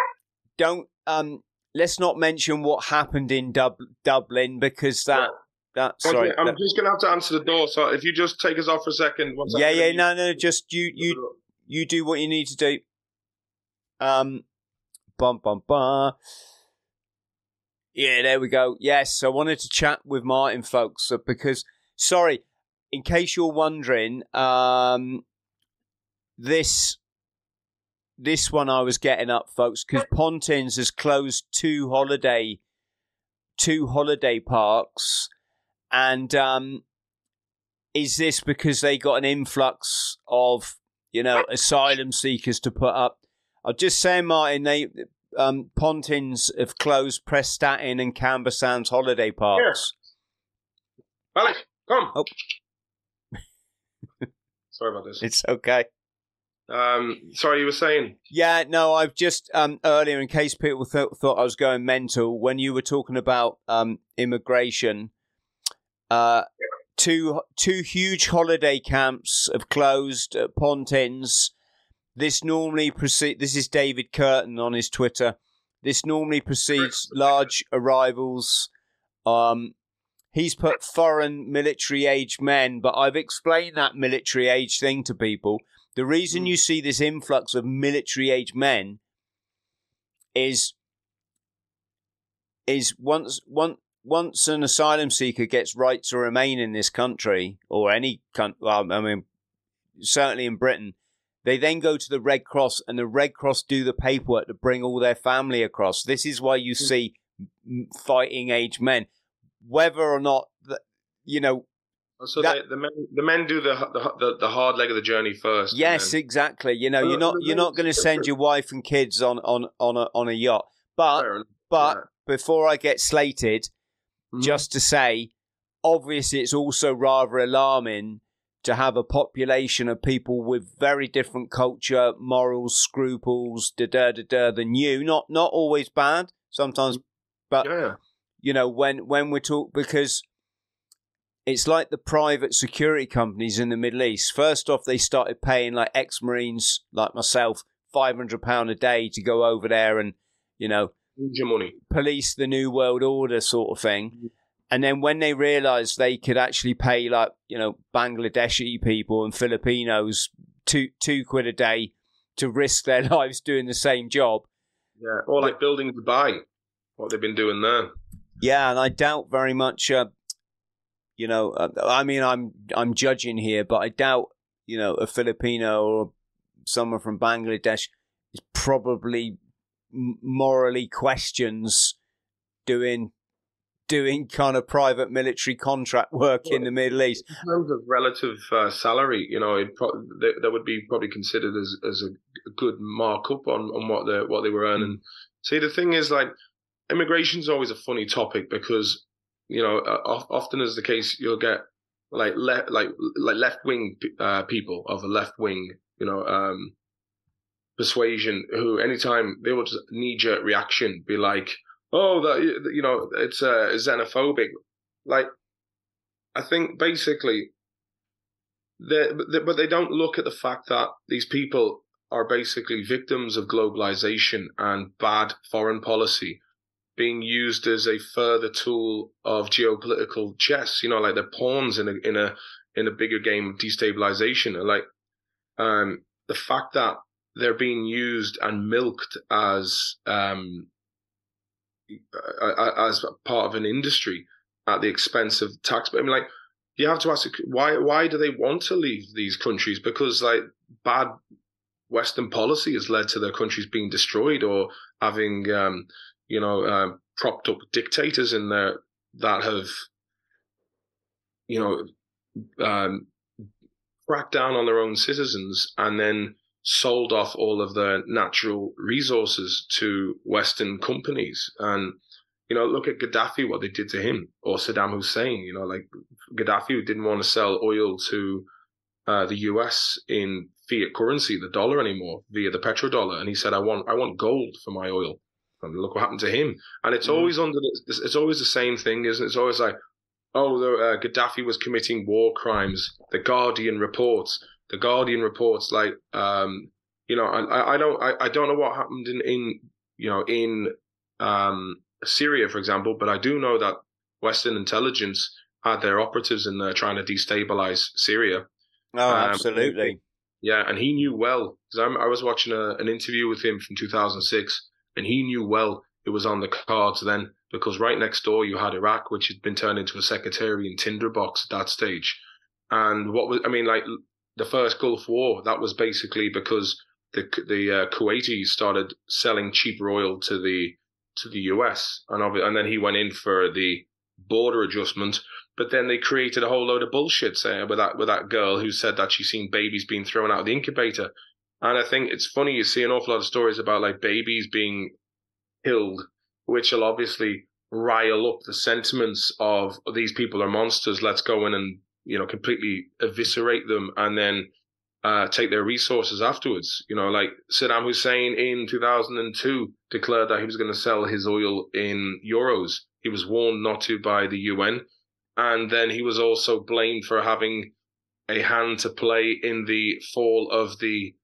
Don't um, let's not mention what happened in Dub- Dublin because that yeah. that sorry. I'm that, just gonna have to answer the door. So if you just take us off for a second. Once yeah, yeah, no, no, just you you you do what you need to do. Um. Bum, bum, bum. Yeah, there we go. Yes, I wanted to chat with Martin, folks, because, sorry, in case you're wondering, um, this this one I was getting up, folks, because Pontins has closed two holiday two holiday parks, and um, is this because they got an influx of, you know, asylum seekers to put up? I'll just say, Martin, they um, Pontins have closed Prestatyn and Camber Sands holiday parks. Here. Alex, come. Oh. Sorry about this. It's okay. Um, sorry, you were saying? Yeah, no, I've just, um, earlier, in case people th- thought I was going mental, when you were talking about um, immigration, uh, two, two huge holiday camps have closed at Pontins. This normally precedes, this is David Curtin on his Twitter. This normally precedes large arrivals. Um, he's put foreign military age men, but I've explained that military age thing to people. The reason you see this influx of military age men is, is once, once, once an asylum seeker gets right to remain in this country, or any country, well, I mean, certainly in Britain, they then go to the Red Cross, and the Red Cross do the paperwork to bring all their family across. This is why you see fighting age men, whether or not, the, you know. So that, they, the men, the men do the, the the hard leg of the journey first. Yes, then, exactly. You know, you're not you're not going to send your wife and kids on on on a on a yacht. But but yeah. Before I get slated, mm-hmm. just to say, obviously, it's also rather alarming to have a population of people with very different culture, morals, scruples, da da da da than you. Not not always bad. sometimes. But yeah. you know, when when we talk, because it's like the private security companies in the Middle East. First off, they started paying like ex-Marines like myself five hundred pounds a day to go over there and, you know, your money. Police the New World Order sort of thing. And then when they realised they could actually pay like, you know, Bangladeshi people and Filipinos two two quid a day to risk their lives doing the same job. Yeah, or like building Dubai, what they've been doing there. Yeah, and I doubt very much... Uh, You know, uh, I mean, I'm I'm judging here, but I doubt, you know, a Filipino or someone from Bangladesh is probably morally questions doing doing kind of private military contract work well, in the Middle East. In terms of relative uh, salary, you know, it pro- they, that would be probably considered as as a good markup on, on what they what they were earning. Mm. See, the thing is, like, immigration is always a funny topic because, you know, uh, often is the case, you'll get like le- like like left wing uh, people of a left wing, you know, um, persuasion who, anytime they will just knee jerk reaction, be like, oh, that, you know, it's uh, xenophobic. Like, I think basically, they but they don't look at the fact that these people are basically victims of globalization and bad foreign policy, being used as a further tool of geopolitical chess, you know, like they're pawns in a in a in a bigger game of destabilization. And like um, the fact that they're being used and milked as um, as part of an industry at the expense of tax. I mean, like, you have to ask why why do they want to leave these countries? Because like bad Western policy has led to their countries being destroyed or having um, you know, um, propped up dictators in there that have, you know, um, cracked down on their own citizens and then sold off all of their natural resources to Western companies. And, you know, look at Gaddafi, what they did to him, or Saddam Hussein. You know, like Gaddafi didn't want to sell oil to uh, the U S in fiat currency, the dollar anymore, via the petrodollar. And he said, I want, I want gold for my oil. And look what happened to him. And it's mm. always under the, it's always the same thing, isn't it? It's always like, oh, the, uh, Gaddafi was committing war crimes. The Guardian reports. The Guardian reports, like, um, you know, I, I don't, I, I don't know what happened in, in you know, in um, Syria, for example, but I do know that Western intelligence had their operatives in there trying to destabilize Syria. Oh, um, absolutely. Yeah, and he knew well, because I was watching a, an interview with him from two thousand six. And he knew well it was on the cards then, because right next door you had Iraq, which had been turned into a sectarian tinderbox at that stage. And what was, I mean, like the first Gulf War, that was basically because the the uh, Kuwaitis started selling cheaper oil to the to the U S, and and then he went in for the border adjustment. But then they created a whole load of bullshit saying with that with that girl who said that she's seen babies being thrown out of the incubator. And I think it's funny, you see an awful lot of stories about like babies being killed, which will obviously rile up the sentiments of these people are monsters. Let's go in and, you know, completely eviscerate them and then uh, take their resources afterwards. You know, like Saddam Hussein in two thousand two declared that he was going to sell his oil in euros. He was warned not to by the U N. And then he was also blamed for having a hand to play in the fall of the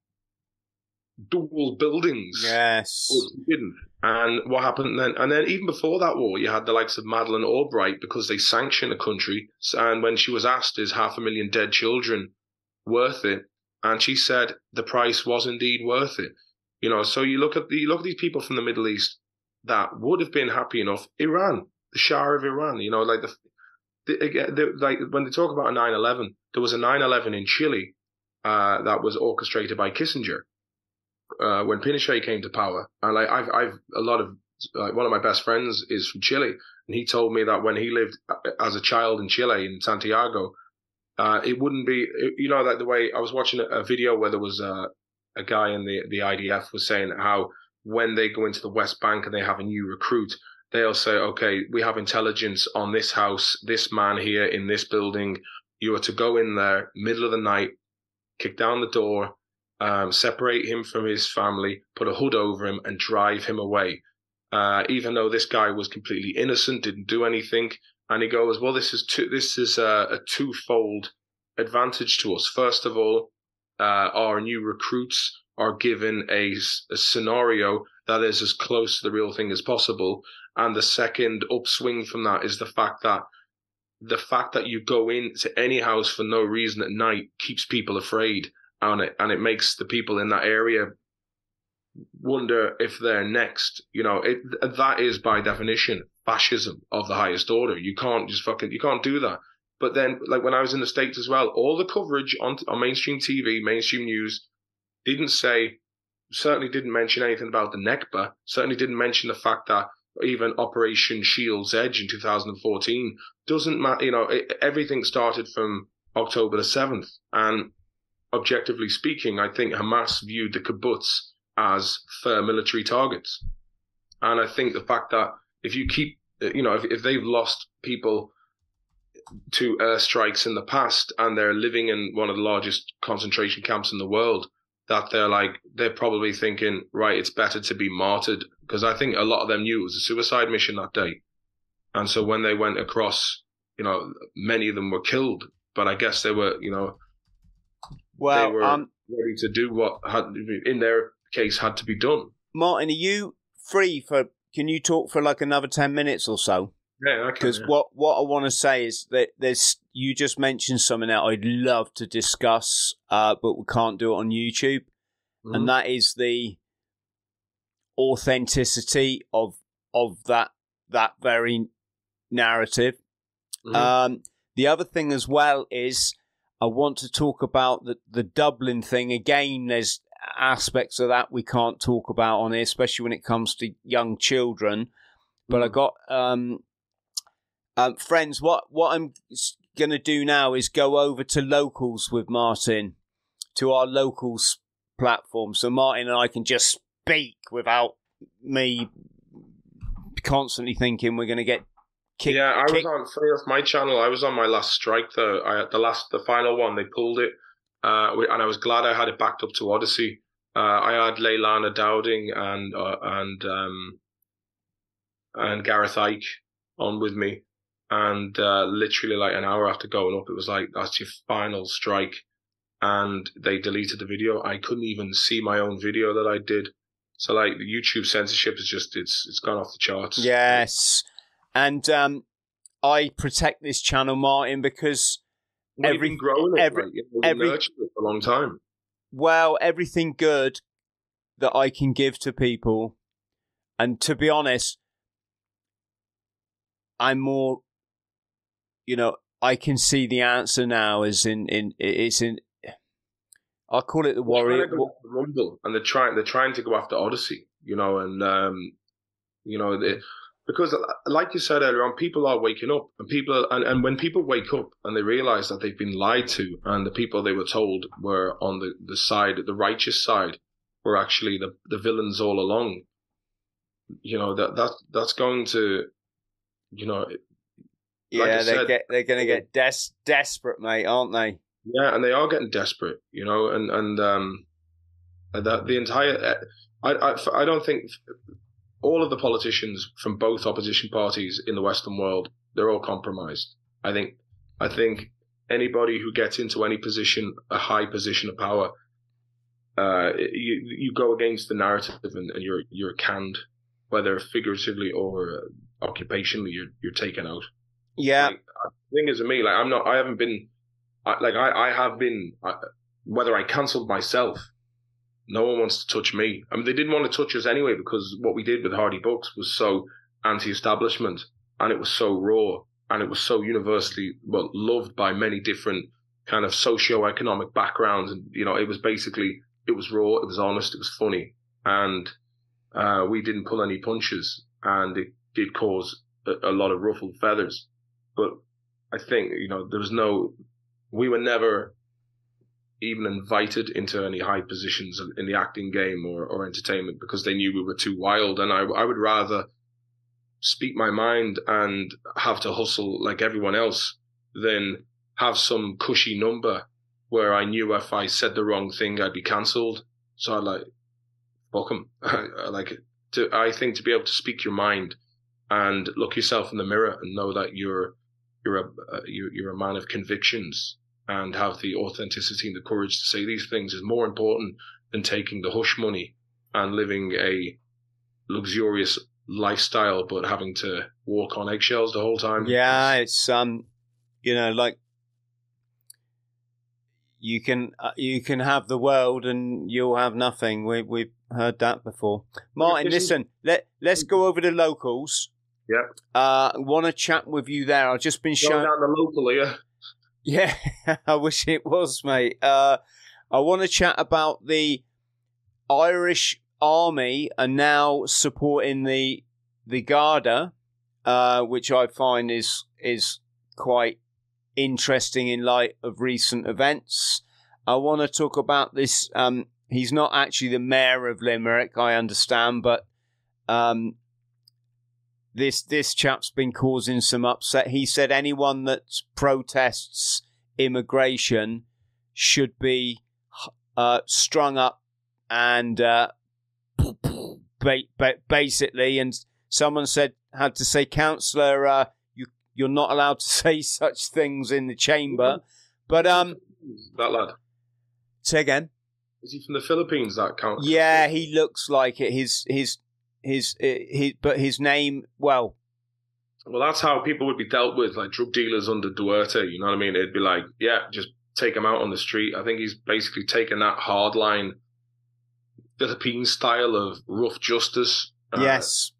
dual buildings. Yes. Which he didn't. And what happened then? And then even before that war, you had the likes of Madeleine Albright, because they sanctioned a country. And when she was asked, is half a million dead children worth it? And she said the price was indeed worth it. You know, so you look at the, you look at these people from the Middle East that would have been happy enough. Iran, the Shah of Iran, you know, like the, the, the like when they talk about a nine eleven, there was a nine eleven in Chile uh, that was orchestrated by Kissinger. Uh, when Pinochet came to power, and like I've, I've a lot of like one of my best friends is from Chile, and he told me that when he lived as a child in Chile in Santiago, uh, it wouldn't be, you know, like the way I was watching a video where there was a a guy in the the I D F was saying how when they go into the West Bank and they have a new recruit, they'll say, okay, we have intelligence on this house, this man here in this building. You are to go in there middle of the night, kick down the door. Um, separate him from his family, put a hood over him, and drive him away. uh, even though this guy was completely innocent, didn't do anything. And he goes, well, this is two, this is a, a twofold advantage to us. First of all, uh, our new recruits are given a, a scenario that is as close to the real thing as possible. And the second upswing from that is the fact that the fact that you go into any house for no reason at night keeps people afraid, and it and it makes the people in that area wonder if they're next. You know, it that is by definition fascism of the highest order. You can't just fucking you can't do that. But then, like when I was in the States as well, all the coverage on on mainstream T V, mainstream news, didn't say, certainly didn't mention anything about the Nakba. Certainly didn't mention the fact that even Operation Shield's Edge in two thousand fourteen doesn't matter. You know, it, everything started from October the seventh, and objectively speaking, I think Hamas viewed the kibbutz as fair military targets. And I think the fact that if you keep, you know, if, if they've lost people to airstrikes in the past and they're living in one of the largest concentration camps in the world, that they're like, they're probably thinking, right, it's better to be martyred. Because I think a lot of them knew it was a suicide mission that day. And so when they went across, you know, many of them were killed. But I guess they were, you know, well, they were um, ready to do what had, in their case, had to be done. Martin, are you free for, can you talk for like another ten minutes or so? Yeah, I can. Because yeah. what, what I want to say is that there's, you just mentioned something that I'd love to discuss, uh, but we can't do it on YouTube. Mm-hmm. And that is the authenticity of of that that very narrative. Mm-hmm. Um, the other thing as well is I want to talk about the, the Dublin thing. Again, there's aspects of that we can't talk about on here, especially when it comes to young children. But mm-hmm. I got um, um, friends, what, what I'm going to do now is go over to Locals with Martin, to our Locals platform. So Martin and I can just speak without me constantly thinking we're going to get kicked. Yeah, I kicked. was on free off my channel. I was on my last strike though. I the last, the final one, they pulled it, uh, and I was glad I had it backed up to Odyssey. Uh, I had Leilana Dowding and uh, and um, and Gareth Ike on with me, and uh, literally like an hour after going up, it was like, that's your final strike, and they deleted the video. I couldn't even see my own video that I did. So like the YouTube censorship is just, it's it's gone off the charts. Yes. And um, I protect this channel, Martin, because well, every, you've been growing it, every, right? You've been every, nurturing it for a long time. Well, everything good that I can give to people, and to be honest, I'm more, you know, I can see the answer now as in, in it's in, I'll call it the warrior. They're go the Rumble, and they're trying, they're trying to go after Odyssey, you know, and, um, you know, they, because like you said earlier on, people are waking up, and people, and, and when people wake up and they realize that they've been lied to, and the people they were told were on the, the side, the righteous side, were actually the, the villains all along, you know, that, that, that's going to, you know, like yeah, they get, they're going to get des- desperate, mate, aren't they? Yeah, and they are getting desperate, you know, and and um, that the entire, I, I I don't think all of the politicians from both opposition parties in the Western world, they're all compromised. I think I think anybody who gets into any position, a high position of power, uh, you you go against the narrative, and, and you're you're canned, whether figuratively or uh, occupationally, you're you're taken out. Yeah, like, the thing is, with me, like I'm not, I haven't been. I, like I, I have been, I, whether I cancelled myself, no one wants to touch me. I mean, they didn't want to touch us anyway, because what we did with Hardy Books was so anti-establishment, and it was so raw, and it was so universally, well, loved by many different kind of socio-economic backgrounds. And, you know, it was basically, it was raw, it was honest, it was funny. And uh, we didn't pull any punches, and it did cause a, a lot of ruffled feathers. But I think, you know, there was no... We were never even invited into any high positions in the acting game or, or entertainment, because they knew we were too wild. And I, I would rather speak my mind and have to hustle like everyone else than have some cushy number where I knew if I said the wrong thing, I'd be cancelled. So I like, fuck them. I, I like, to I think to be able to speak your mind and look yourself in the mirror and know that you're you're a uh, you're, you're a man of convictions and have the authenticity and the courage to say these things is more important than taking the hush money and living a luxurious lifestyle, but having to walk on eggshells the whole time. Yeah, it's um, you know, like you can uh, you can have the world and you'll have nothing. We we've heard that before. Martin, listen, let let's go over the locals. Yeah. Uh, want to chat with you there. I've just been shown down the local here. Yeah, I wish it was, mate. Uh, I want to chat about the Irish Army are now supporting the the Garda, uh, which I find is is quite interesting in light of recent events. I want to talk about this. Um, he's not actually the mayor of Limerick, I understand, but um, this this chap's been causing some upset. He said anyone that protests immigration should be uh, strung up and uh, ba- ba- basically, and someone said had to say, Councillor, uh, you you're not allowed to say such things in the chamber. But um, that lad. Say again. Is he from the Philippines? That councillor? Yeah, he looks like it. His his his his, but his name, well. Well, that's how people would be dealt with, like drug dealers under Duterte. You know what I mean? It'd be like, yeah, just take him out on the street. I think he's basically taken that hardline Philippine style of rough justice. Uh, yes.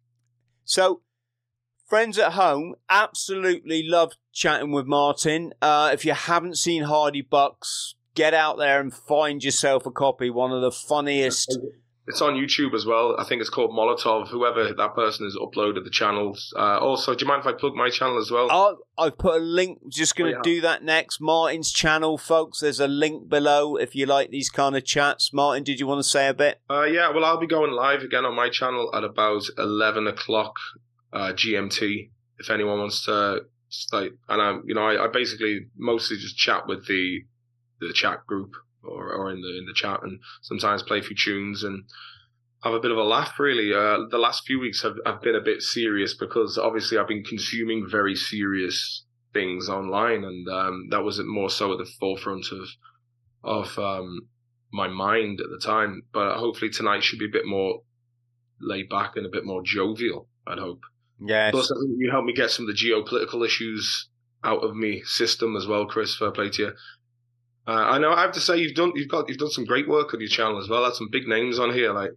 So, friends at home, absolutely love chatting with Martin. Uh, if you haven't seen Hardy Bucks, get out there and find yourself a copy. One of the funniest. It's on YouTube as well. I think it's called Molotov. Whoever that person has uploaded the channels. Uh, also, do you mind if I plug my channel as well? Oh, I've put a link. Just going to oh, yeah. do that next. Martin's channel, folks. There's a link below if you like these kind of chats. Martin, did you want to say a bit? Uh, yeah, well, I'll be going live again on my channel at about eleven o'clock uh, G M T. If anyone wants to, like, and I, you know, I, I basically mostly just chat with the the chat group. Or, or in the in the chat, and sometimes play a few tunes and have a bit of a laugh. Really, uh, the last few weeks have, have been a bit serious because obviously I've been consuming very serious things online, and um, that was more so at the forefront of of um, my mind at the time. But hopefully tonight should be a bit more laid back and a bit more jovial. I'd hope. Yes. Plus, I think you helped me get some of the geopolitical issues out of me system as well, Chris. Fair play to you. Uh, I know. I have to say, you've done you've got you've done some great work on your channel as well. Had some big names on here, like.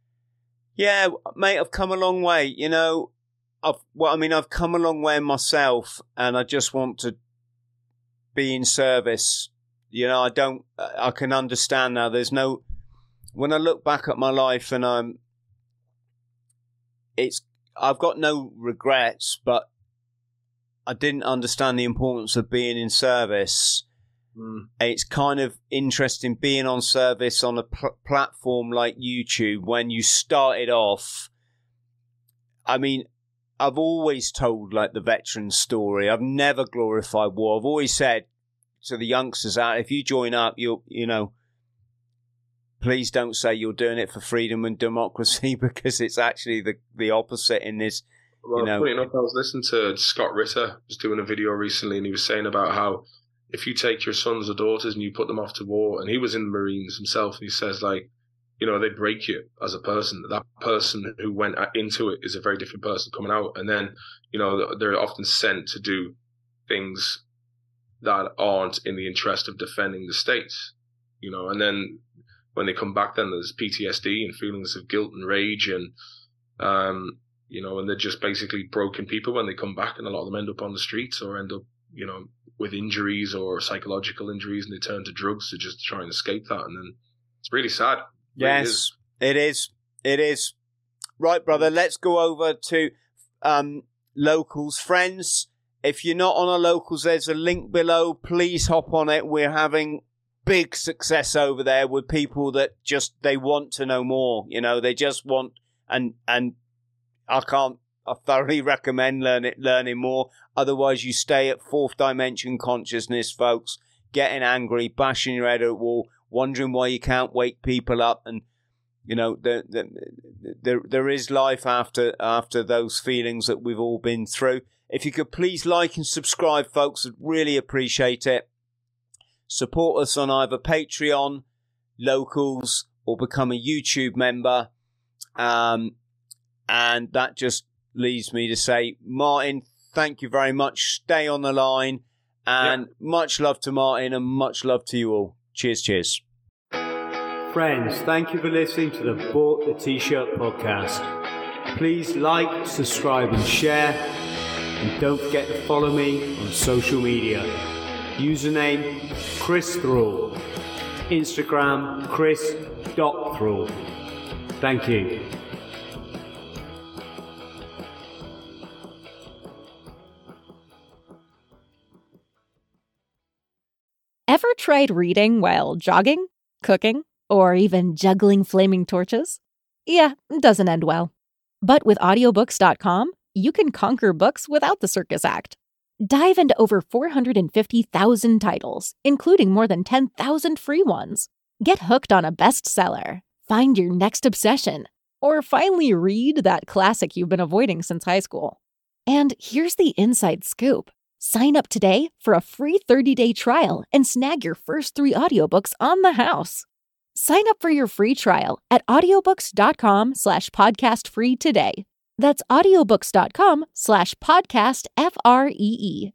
Yeah, mate, I've come a long way. You know, I've well, I mean, I've come a long way myself, and I just want to be in service. You know, I don't. I can understand now. There's no. When I look back at my life, and I'm. It's. I've got no regrets, but I didn't understand the importance of being in service. Mm. It's kind of interesting being on service on a pl- platform like YouTube when you started off. I mean, I've always told like the veteran story. I've never glorified war. I've always said to the youngsters out, if you join up, you'll, you know, please don't say you're doing it for freedom and democracy because it's actually the, the opposite in this. Well, you know. Funny enough, I was listening to Scott Ritter, was doing a video recently, and he was saying about how if you take your sons or daughters and you put them off to war, and he was in the Marines himself, and he says, like, you know, they break you as a person. That person who went into it is a very different person coming out. And then, you know, they're often sent to do things that aren't in the interest of defending the state, you know, and then when they come back, then there's P T S D and feelings of guilt and rage and, um, you know, and they're just basically broken people when they come back, and a lot of them end up on the streets or end up, you know, with injuries or psychological injuries, and they turn to drugs to just try and escape that. And then it's really sad. It yes, really is. it is. It is. Right, brother, let's go over to um, locals. Friends, if you're not on a locals, there's a link below. Please hop on it. We're having big success over there with people that just, they want to know more. You know, they just want, and and I can't, I thoroughly recommend learn it, learning more. Otherwise, you stay at fourth dimension consciousness, folks, getting angry, bashing your head at the wall, wondering why you can't wake people up. And you know, there, there, there, there is life after after those feelings that we've all been through. If you could please like and subscribe, folks, I'd really appreciate it. Support us on either Patreon, Locals, or become a YouTube member. Um, and that just leaves me to say, Martin, thank you very much. Stay on the line. And yeah. much love to Martin and much love to you all. Cheers, cheers. Friends, thank you for listening to the Bought the T-Shirt podcast. Please like, subscribe and share. And don't forget to follow me on social media. Username Chris Thrall. Instagram Chris dot Thrall. Thank you. Ever tried reading while jogging, cooking, or even juggling flaming torches? Yeah, it doesn't end well. But with audiobooks dot com, you can conquer books without the circus act. Dive into over four hundred fifty thousand titles, including more than ten thousand free ones. Get hooked on a bestseller, find your next obsession, or finally read that classic you've been avoiding since high school. And here's the inside scoop. Sign up today for a free thirty-day trial and snag your first three audiobooks on the house. Sign up for your free trial at audiobooks dot com slash podcast free today. That's audiobooks dot com slash podcast F R E E.